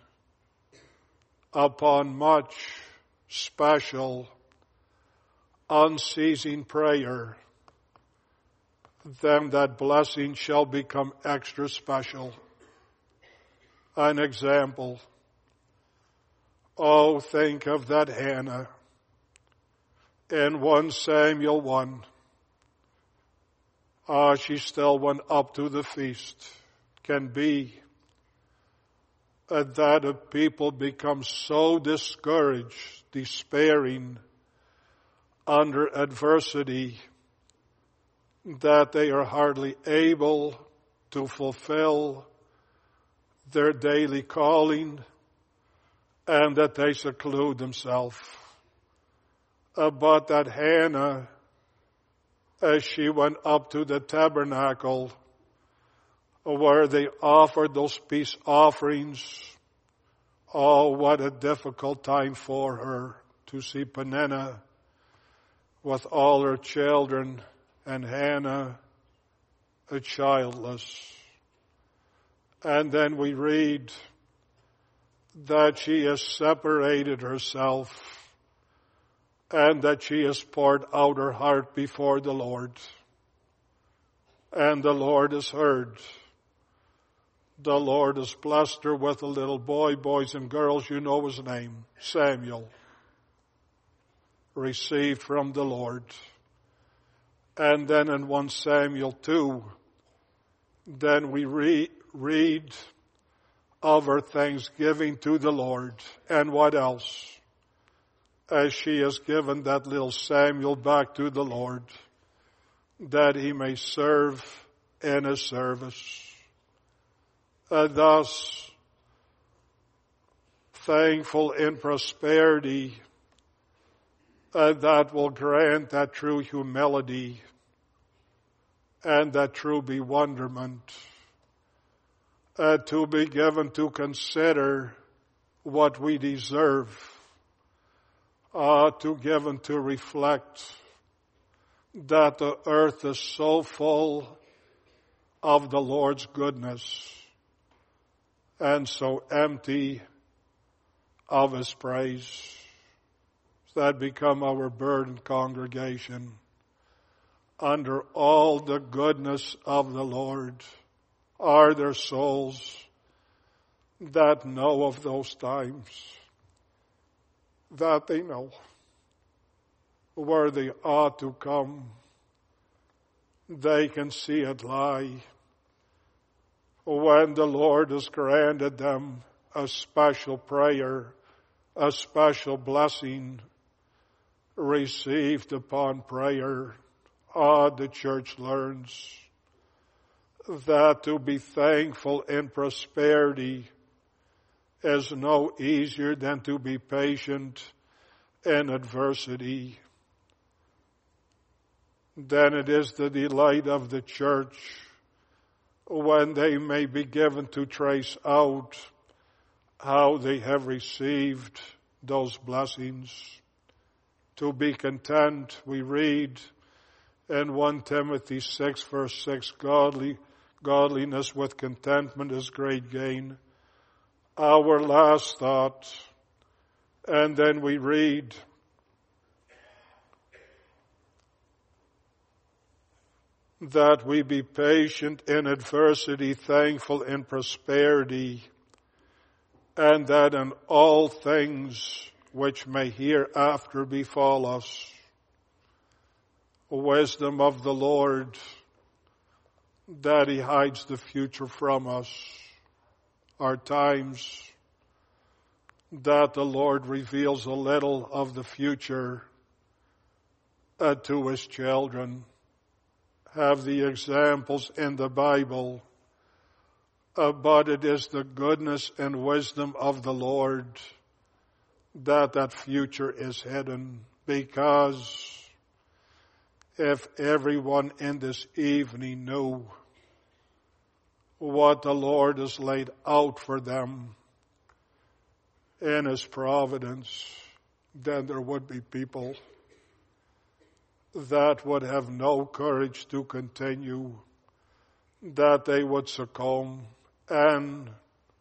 upon much special, unceasing prayer, then that blessing shall become extra special. An example. Oh, think of that Hannah in First Samuel one. Ah, she still went up to the feast. Can be that a people become so discouraged, despairing, under adversity, that they are hardly able to fulfill their daily calling, and that they seclude themselves. Uh, but that Hannah, as she went up to the tabernacle, where they offered those peace offerings. Oh, what a difficult time for her to see Peninnah with all her children and Hannah a childless. And then we read that she has separated herself and that she has poured out her heart before the Lord. And the Lord has heard. The Lord has blessed her with a little boy. Boys and girls, you know his name, Samuel, received from the Lord. And then in First Samuel two, then we re- read of her thanksgiving to the Lord. And what else? As she has given that little Samuel back to the Lord, that he may serve in his service. And thus, thankful in prosperity, and that will grant that true humility and that true bewilderment, uh, to be given to consider what we deserve, uh, to given to reflect that the earth is so full of the Lord's goodness and so empty of His praise. That become our burden, congregation. Under all the goodness of the Lord are there souls that know of those times, that they know where they ought to come. They can see it lie when the Lord has granted them a special prayer, a special blessing received upon prayer. Ah, the church learns that to be thankful in prosperity is no easier than to be patient in adversity. Then it is the delight of the church when they may be given to trace out how they have received those blessings. To be content, we read in First Timothy six verse six, godly, godliness with contentment is great gain. Our last thought, and then we read that we be patient in adversity, thankful in prosperity, and that in all things which may hereafter befall us, wisdom of the Lord, that He hides the future from us, are times that the Lord reveals a little of the future uh, to His children. Have the examples in the Bible, uh, but it is the goodness and wisdom of the Lord that that future is hidden. Because if everyone in this evening knew what the Lord has laid out for them in His providence, then there would be people that would have no courage to continue, that they would succumb. And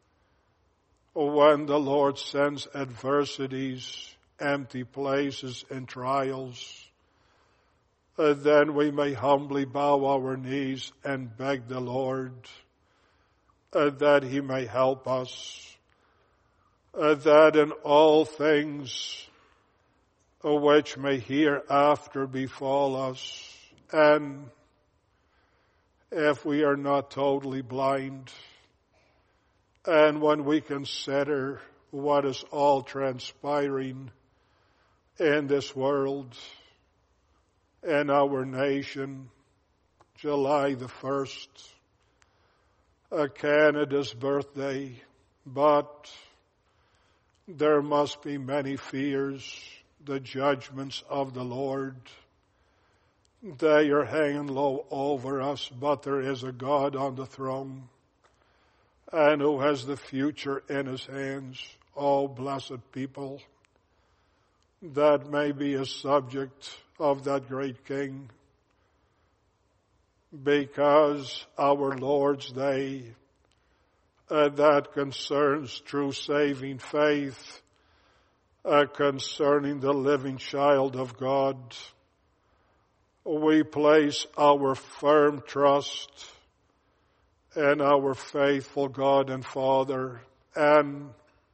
when the Lord sends adversities, empty places, and trials, uh, then we may humbly bow our knees and beg the Lord uh, that He may help us, uh, that in all things uh, which may hereafter befall us, and if we are not totally blind, and when we consider what is all transpiring in this world, in our nation, July the first, uh, Canada's birthday, but there must be many fears, the judgments of the Lord, They are hanging low over us, but there is a God on the throne, and who has the future in his hands. Oh, blessed people, that may be a subject of that great King, because our Lord's Day, uh, that concerns true saving faith, uh, concerning the living child of God. We place our firm trust in our faithful God and Father, and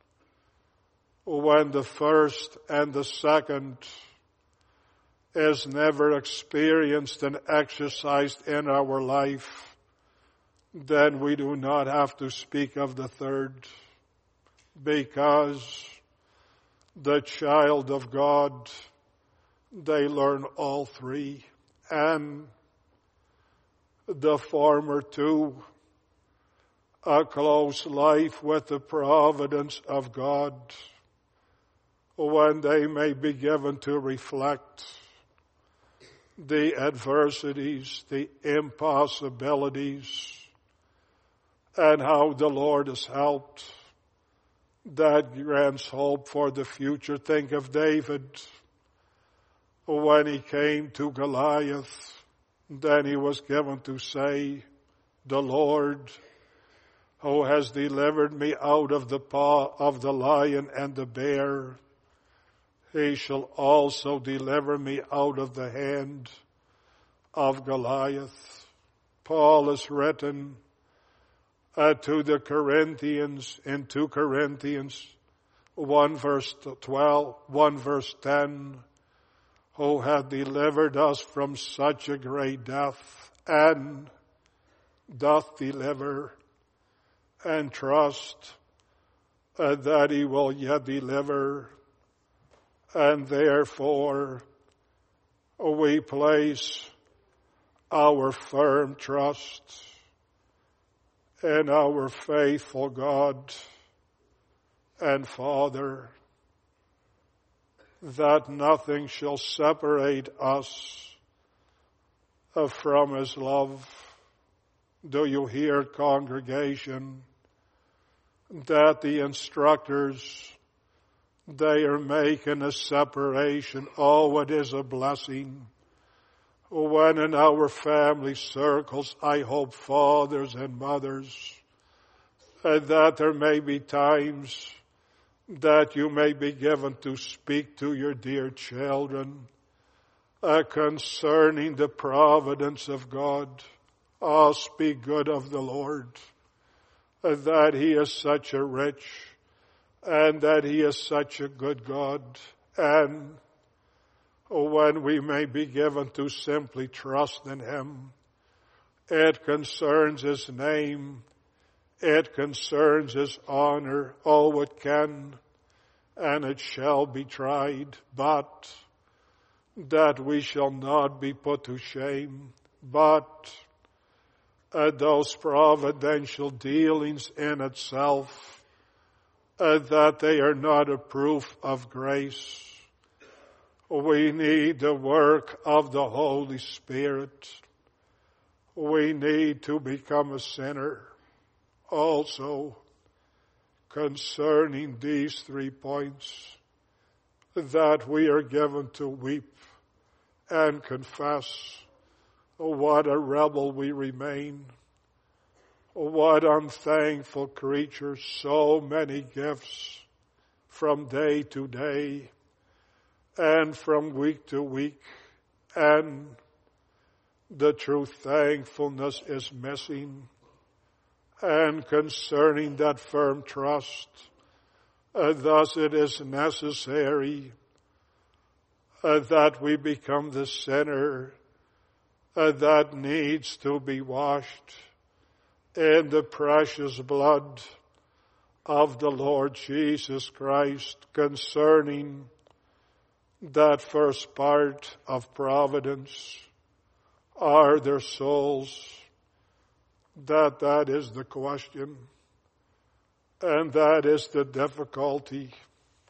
when the first and the second is never experienced and exercised in our life, then we do not have to speak of the third, because the child of God, they learn all three. And the former two, a close life with the providence of God, when they may be given to reflect the adversities, the impossibilities, and how the Lord has helped. That grants hope for the future. Think of David when he came to Goliath. Then he was given to say, the Lord who has delivered me out of the paw of the lion and the bear, he shall also deliver me out of the hand of Goliath. Paul has written uh, to the Corinthians in two Corinthians one verse twelve, one verse ten, who hath delivered us from such a great death, and doth deliver, and trust uh, that he will yet deliver. And therefore we place our firm trust in our faithful God and Father, that nothing shall separate us from his love. Do you hear, congregation, that the instructors, they are making a separation? Oh, it is a blessing when in our family circles, I hope fathers and mothers, uh, that there may be times that you may be given to speak to your dear children uh, concerning the providence of God. Oh, speak good of the Lord, uh, that he is such a rich and that he is such a good God. And when we may be given to simply trust in him, it concerns his name, it concerns his honor. Oh, it can and it shall be tried, but that we shall not be put to shame, but uh, those providential dealings in itself, uh, that they are not a proof of grace. We need the work of the Holy Spirit. We need to become a sinner. Also, concerning these three points, that we are given to weep and confess what a rebel we remain, what unthankful creatures, so many gifts from day to day and from week to week, and the true thankfulness is missing. And concerning that firm trust, uh, thus it is necessary uh, that we become the sinner uh, that needs to be washed in the precious blood of the Lord Jesus Christ. Concerning that first part of providence, are there souls? That that is the question, and that is the difficulty.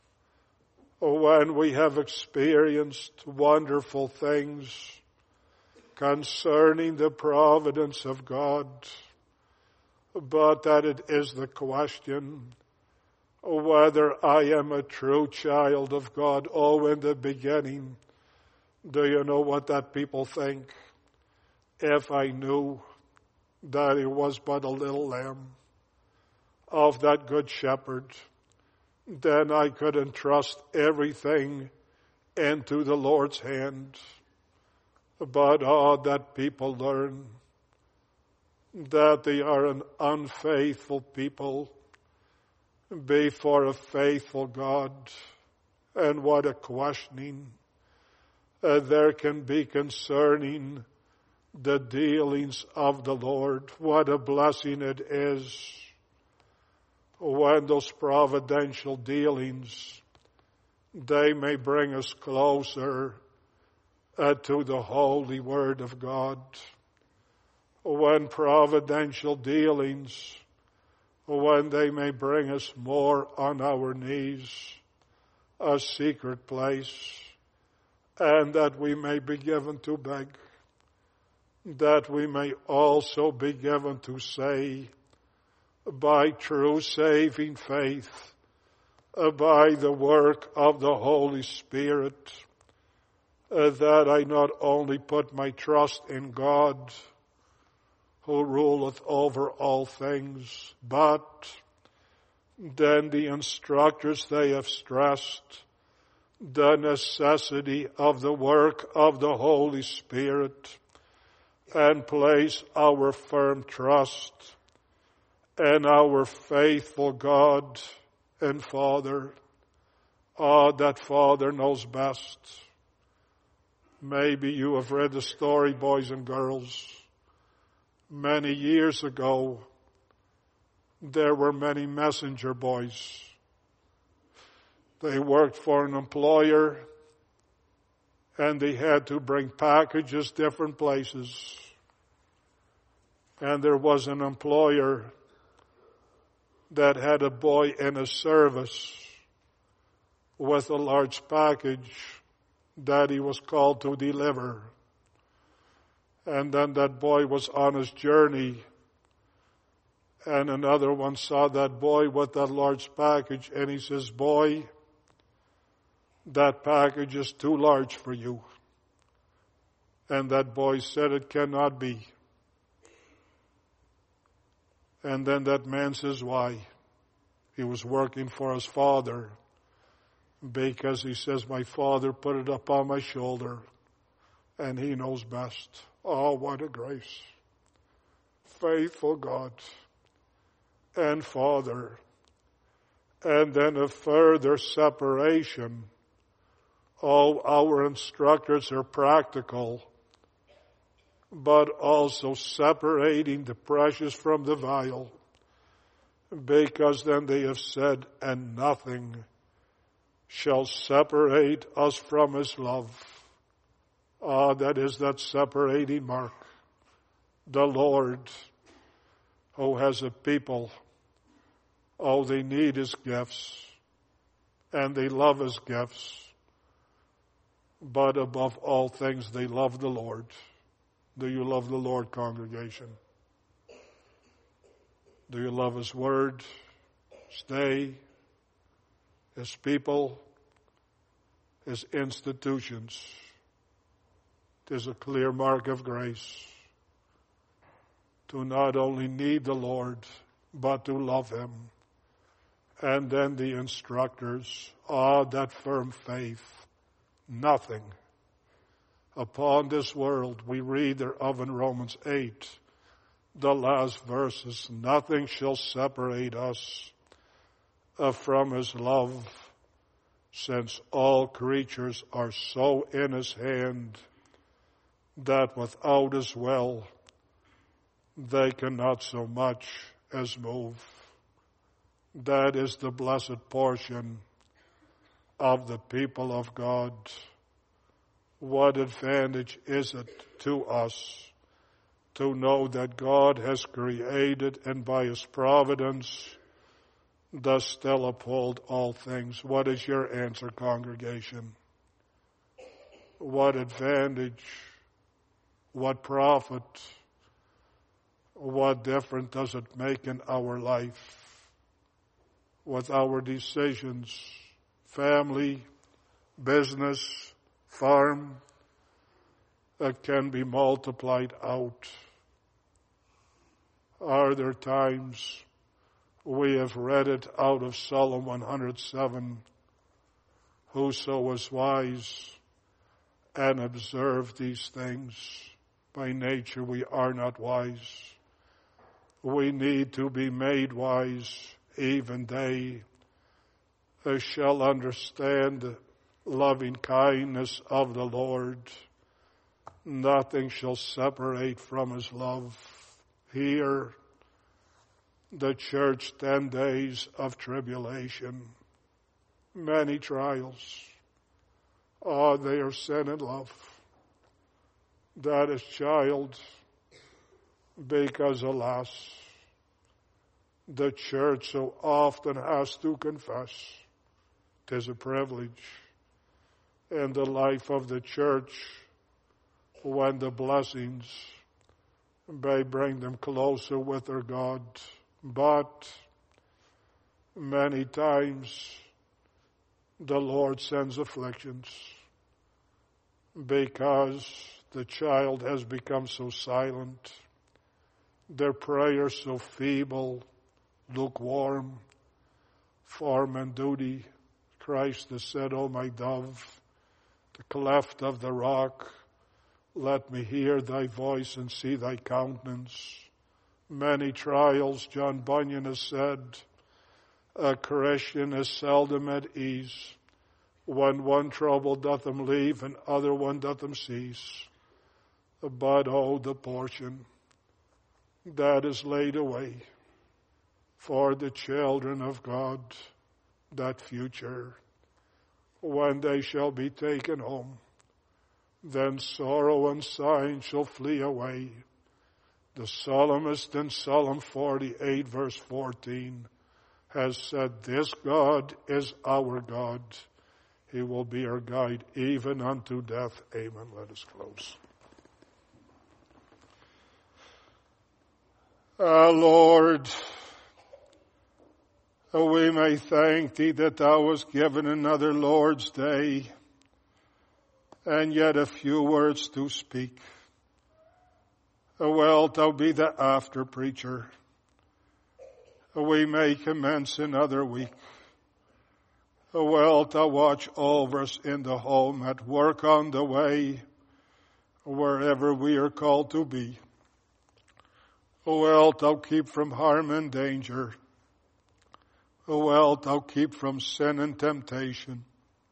When we have experienced wonderful things concerning the providence of God, but that it is the question whether I am a true child of God. Oh, in the beginning, do you know what that people think? If I knew that it was but a little lamb of that good shepherd, then I could entrust everything into the Lord's hand. But oh, that people learn that they are an unfaithful people before a faithful God. And what a questioning uh, there can be concerning the dealings of the Lord. What a blessing it is when those providential dealings, they may bring us closer uh, to the holy word of God. When providential dealings, when they may bring us more on our knees, a secret place, and that we may be given to beg, that we may also be given to say, by true saving faith, uh, by the work of the Holy Spirit, uh, that I not only put my trust in God, who ruleth over all things, but then the instructors, they have stressed the necessity of the work of the Holy Spirit, and place our firm trust in our faithful God and Father. Ah, that Father knows best. Maybe you have read the story, boys and girls. Many years ago, there were many messenger boys. They worked for an employer, and they had to bring packages different places. And there was an employer that had a boy in a service with a large package that he was called to deliver. And then that boy was on his journey, and another one saw that boy with that large package, and he says, "Boy, that package is too large for you." And that boy said, "It cannot be." And then that man says, "Why?" He was working for his father, because he says, "My father put it up on my shoulder, and he knows best." Oh, what a grace. Faithful God and Father. And then a further separation. Oh, our instructors are practical, but also separating the precious from the vile, because then they have said, "And nothing shall separate us from his love." Ah, that is that separating mark. The Lord, who has a people, oh, they need his gifts, and they love his gifts, but above all things, they love the Lord. Do you love the Lord, congregation? Do you love his word? Stay, his people, his institutions. It is a clear mark of grace to not only need the Lord, but to love him. And then the instructors, ah, that firm faith. Nothing upon this world, we read thereof in Romans eight, the last verses, nothing shall separate us uh, from his love, since all creatures are so in his hand that without his will, they cannot so much as move. That is the blessed portion of the people of God. What advantage is it to us to know that God has created and by his providence does still uphold all things? What is your answer, congregation? What advantage? what profit, what difference does it make in our life with our decisions, family, business, farm, that can be multiplied out? Are there times we have read it out of Psalm one hundred seven, whoso is wise and observe these things? By nature we are not wise. We need to be made wise. Even they shall understand the loving kindness of the Lord. Nothing shall separate from his love. Here, the church, ten days of tribulation, many trials. Oh, they are sin and love. That is child, because alas, the church so often has to confess. 'Tis a privilege in the life of the church when the blessings may bring them closer with their God. But many times the Lord sends afflictions because the child has become so silent, their prayers so feeble, lukewarm, form and duty. Christ has said, O my dove, the cleft of the rock, let me hear thy voice and see thy countenance. Many trials, John Bunyan has said, a Christian is seldom at ease when one trouble doth him leave and other one doth him cease. But oh, the portion that is laid away for the children of God, that future, when they shall be taken home, then sorrow and sighing shall flee away. The psalmist in Psalm forty-eight verse fourteen has said, this God is our God. He will be our guide even unto death. Amen. Let us close. Ah, Lord, we may thank thee that thou hast given another Lord's Day and yet a few words to speak. Wilt thou be the after preacher? We may commence another week. Wilt thou watch over us in the home, at work, on the way, wherever we are called to be? Wilt thou keep from harm and danger? Wilt thou keep from sin and temptation?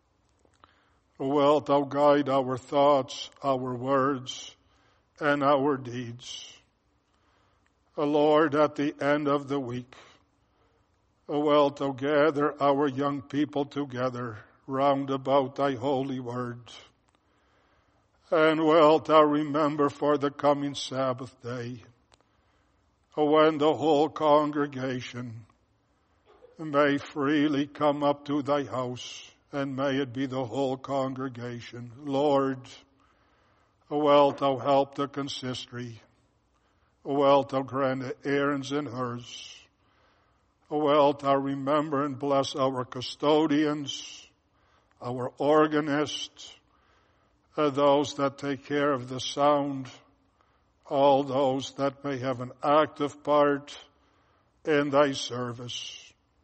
Wilt thou guide our thoughts, our words, and our deeds? Lord, at the end of the week, wilt thou gather our young people together round about thy holy word? And wilt thou remember for the coming Sabbath day, when the whole congregation may freely come up to thy house, and may it be the whole congregation. Lord, wilt thou help the consistory? Wilt thou grant Aaron's and hers? Wilt thou remember and bless our custodians, our organists, uh, those that take care of the sound, all those that may have an active part in thy service.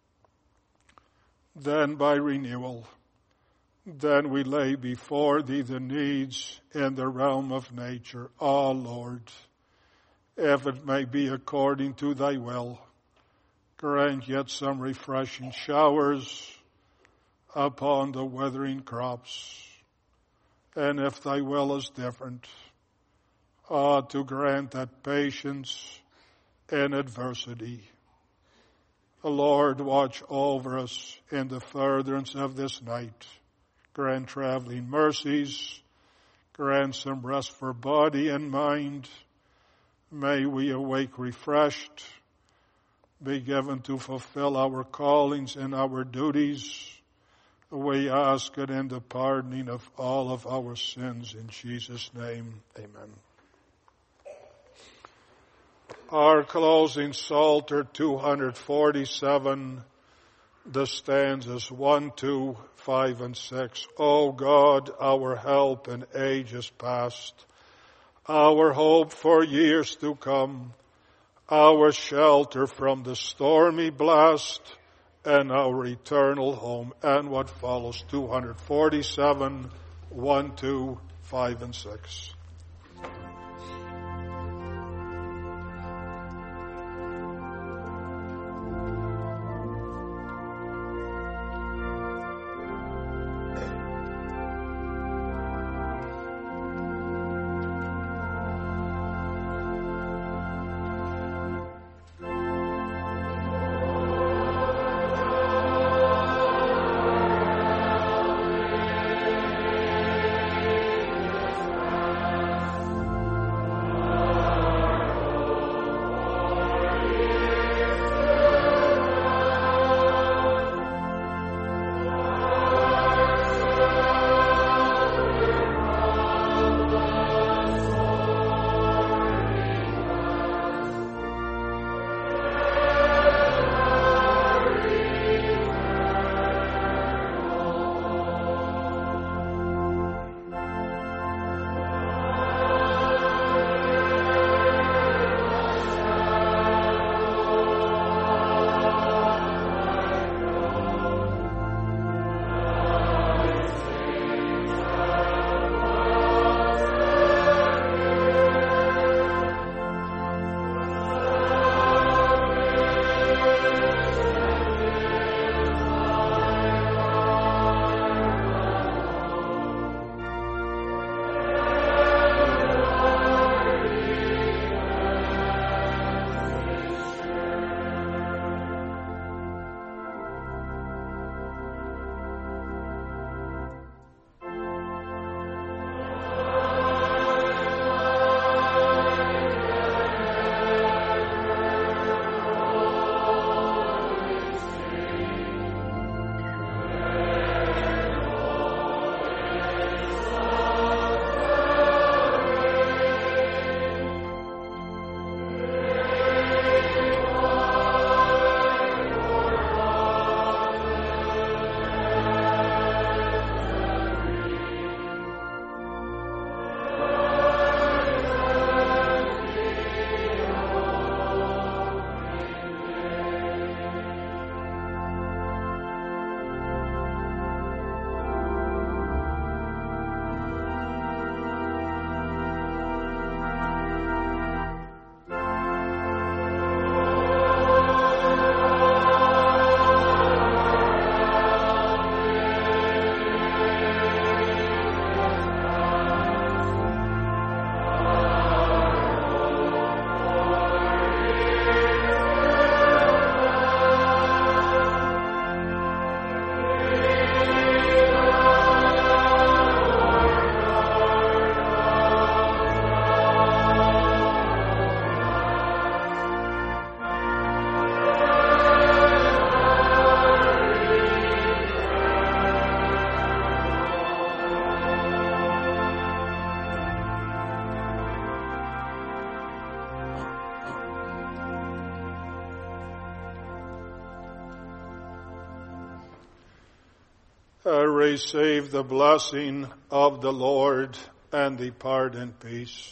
Then by renewal, then we lay before thee the needs in the realm of nature. Ah, Lord, if it may be according to thy will, grant yet some refreshing showers upon the withering crops. And if thy will is different, ah, to grant that patience in adversity. Lord, watch over us in the furtherance of this night. Grant traveling mercies. Grant some rest for body and mind. May we awake refreshed, be given to fulfill our callings and our duties. We ask it in the pardoning of all of our sins. In Jesus' name, amen. Our closing Psalter two forty-seven, the stanzas one, two, five, and six. O God, our help in ages past, our hope for years to come, our shelter from the stormy blast, and our eternal home. And what follows, two forty-seven, one, two, five, and six. Uh, receive the blessing of the Lord and depart in peace.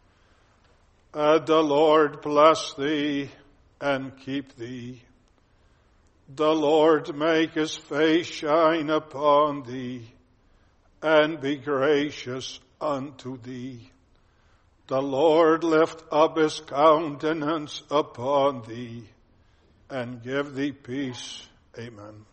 Uh, the Lord bless thee and keep thee. The Lord make his face shine upon thee and be gracious unto thee. The Lord lift up his countenance upon thee and give thee peace. Amen.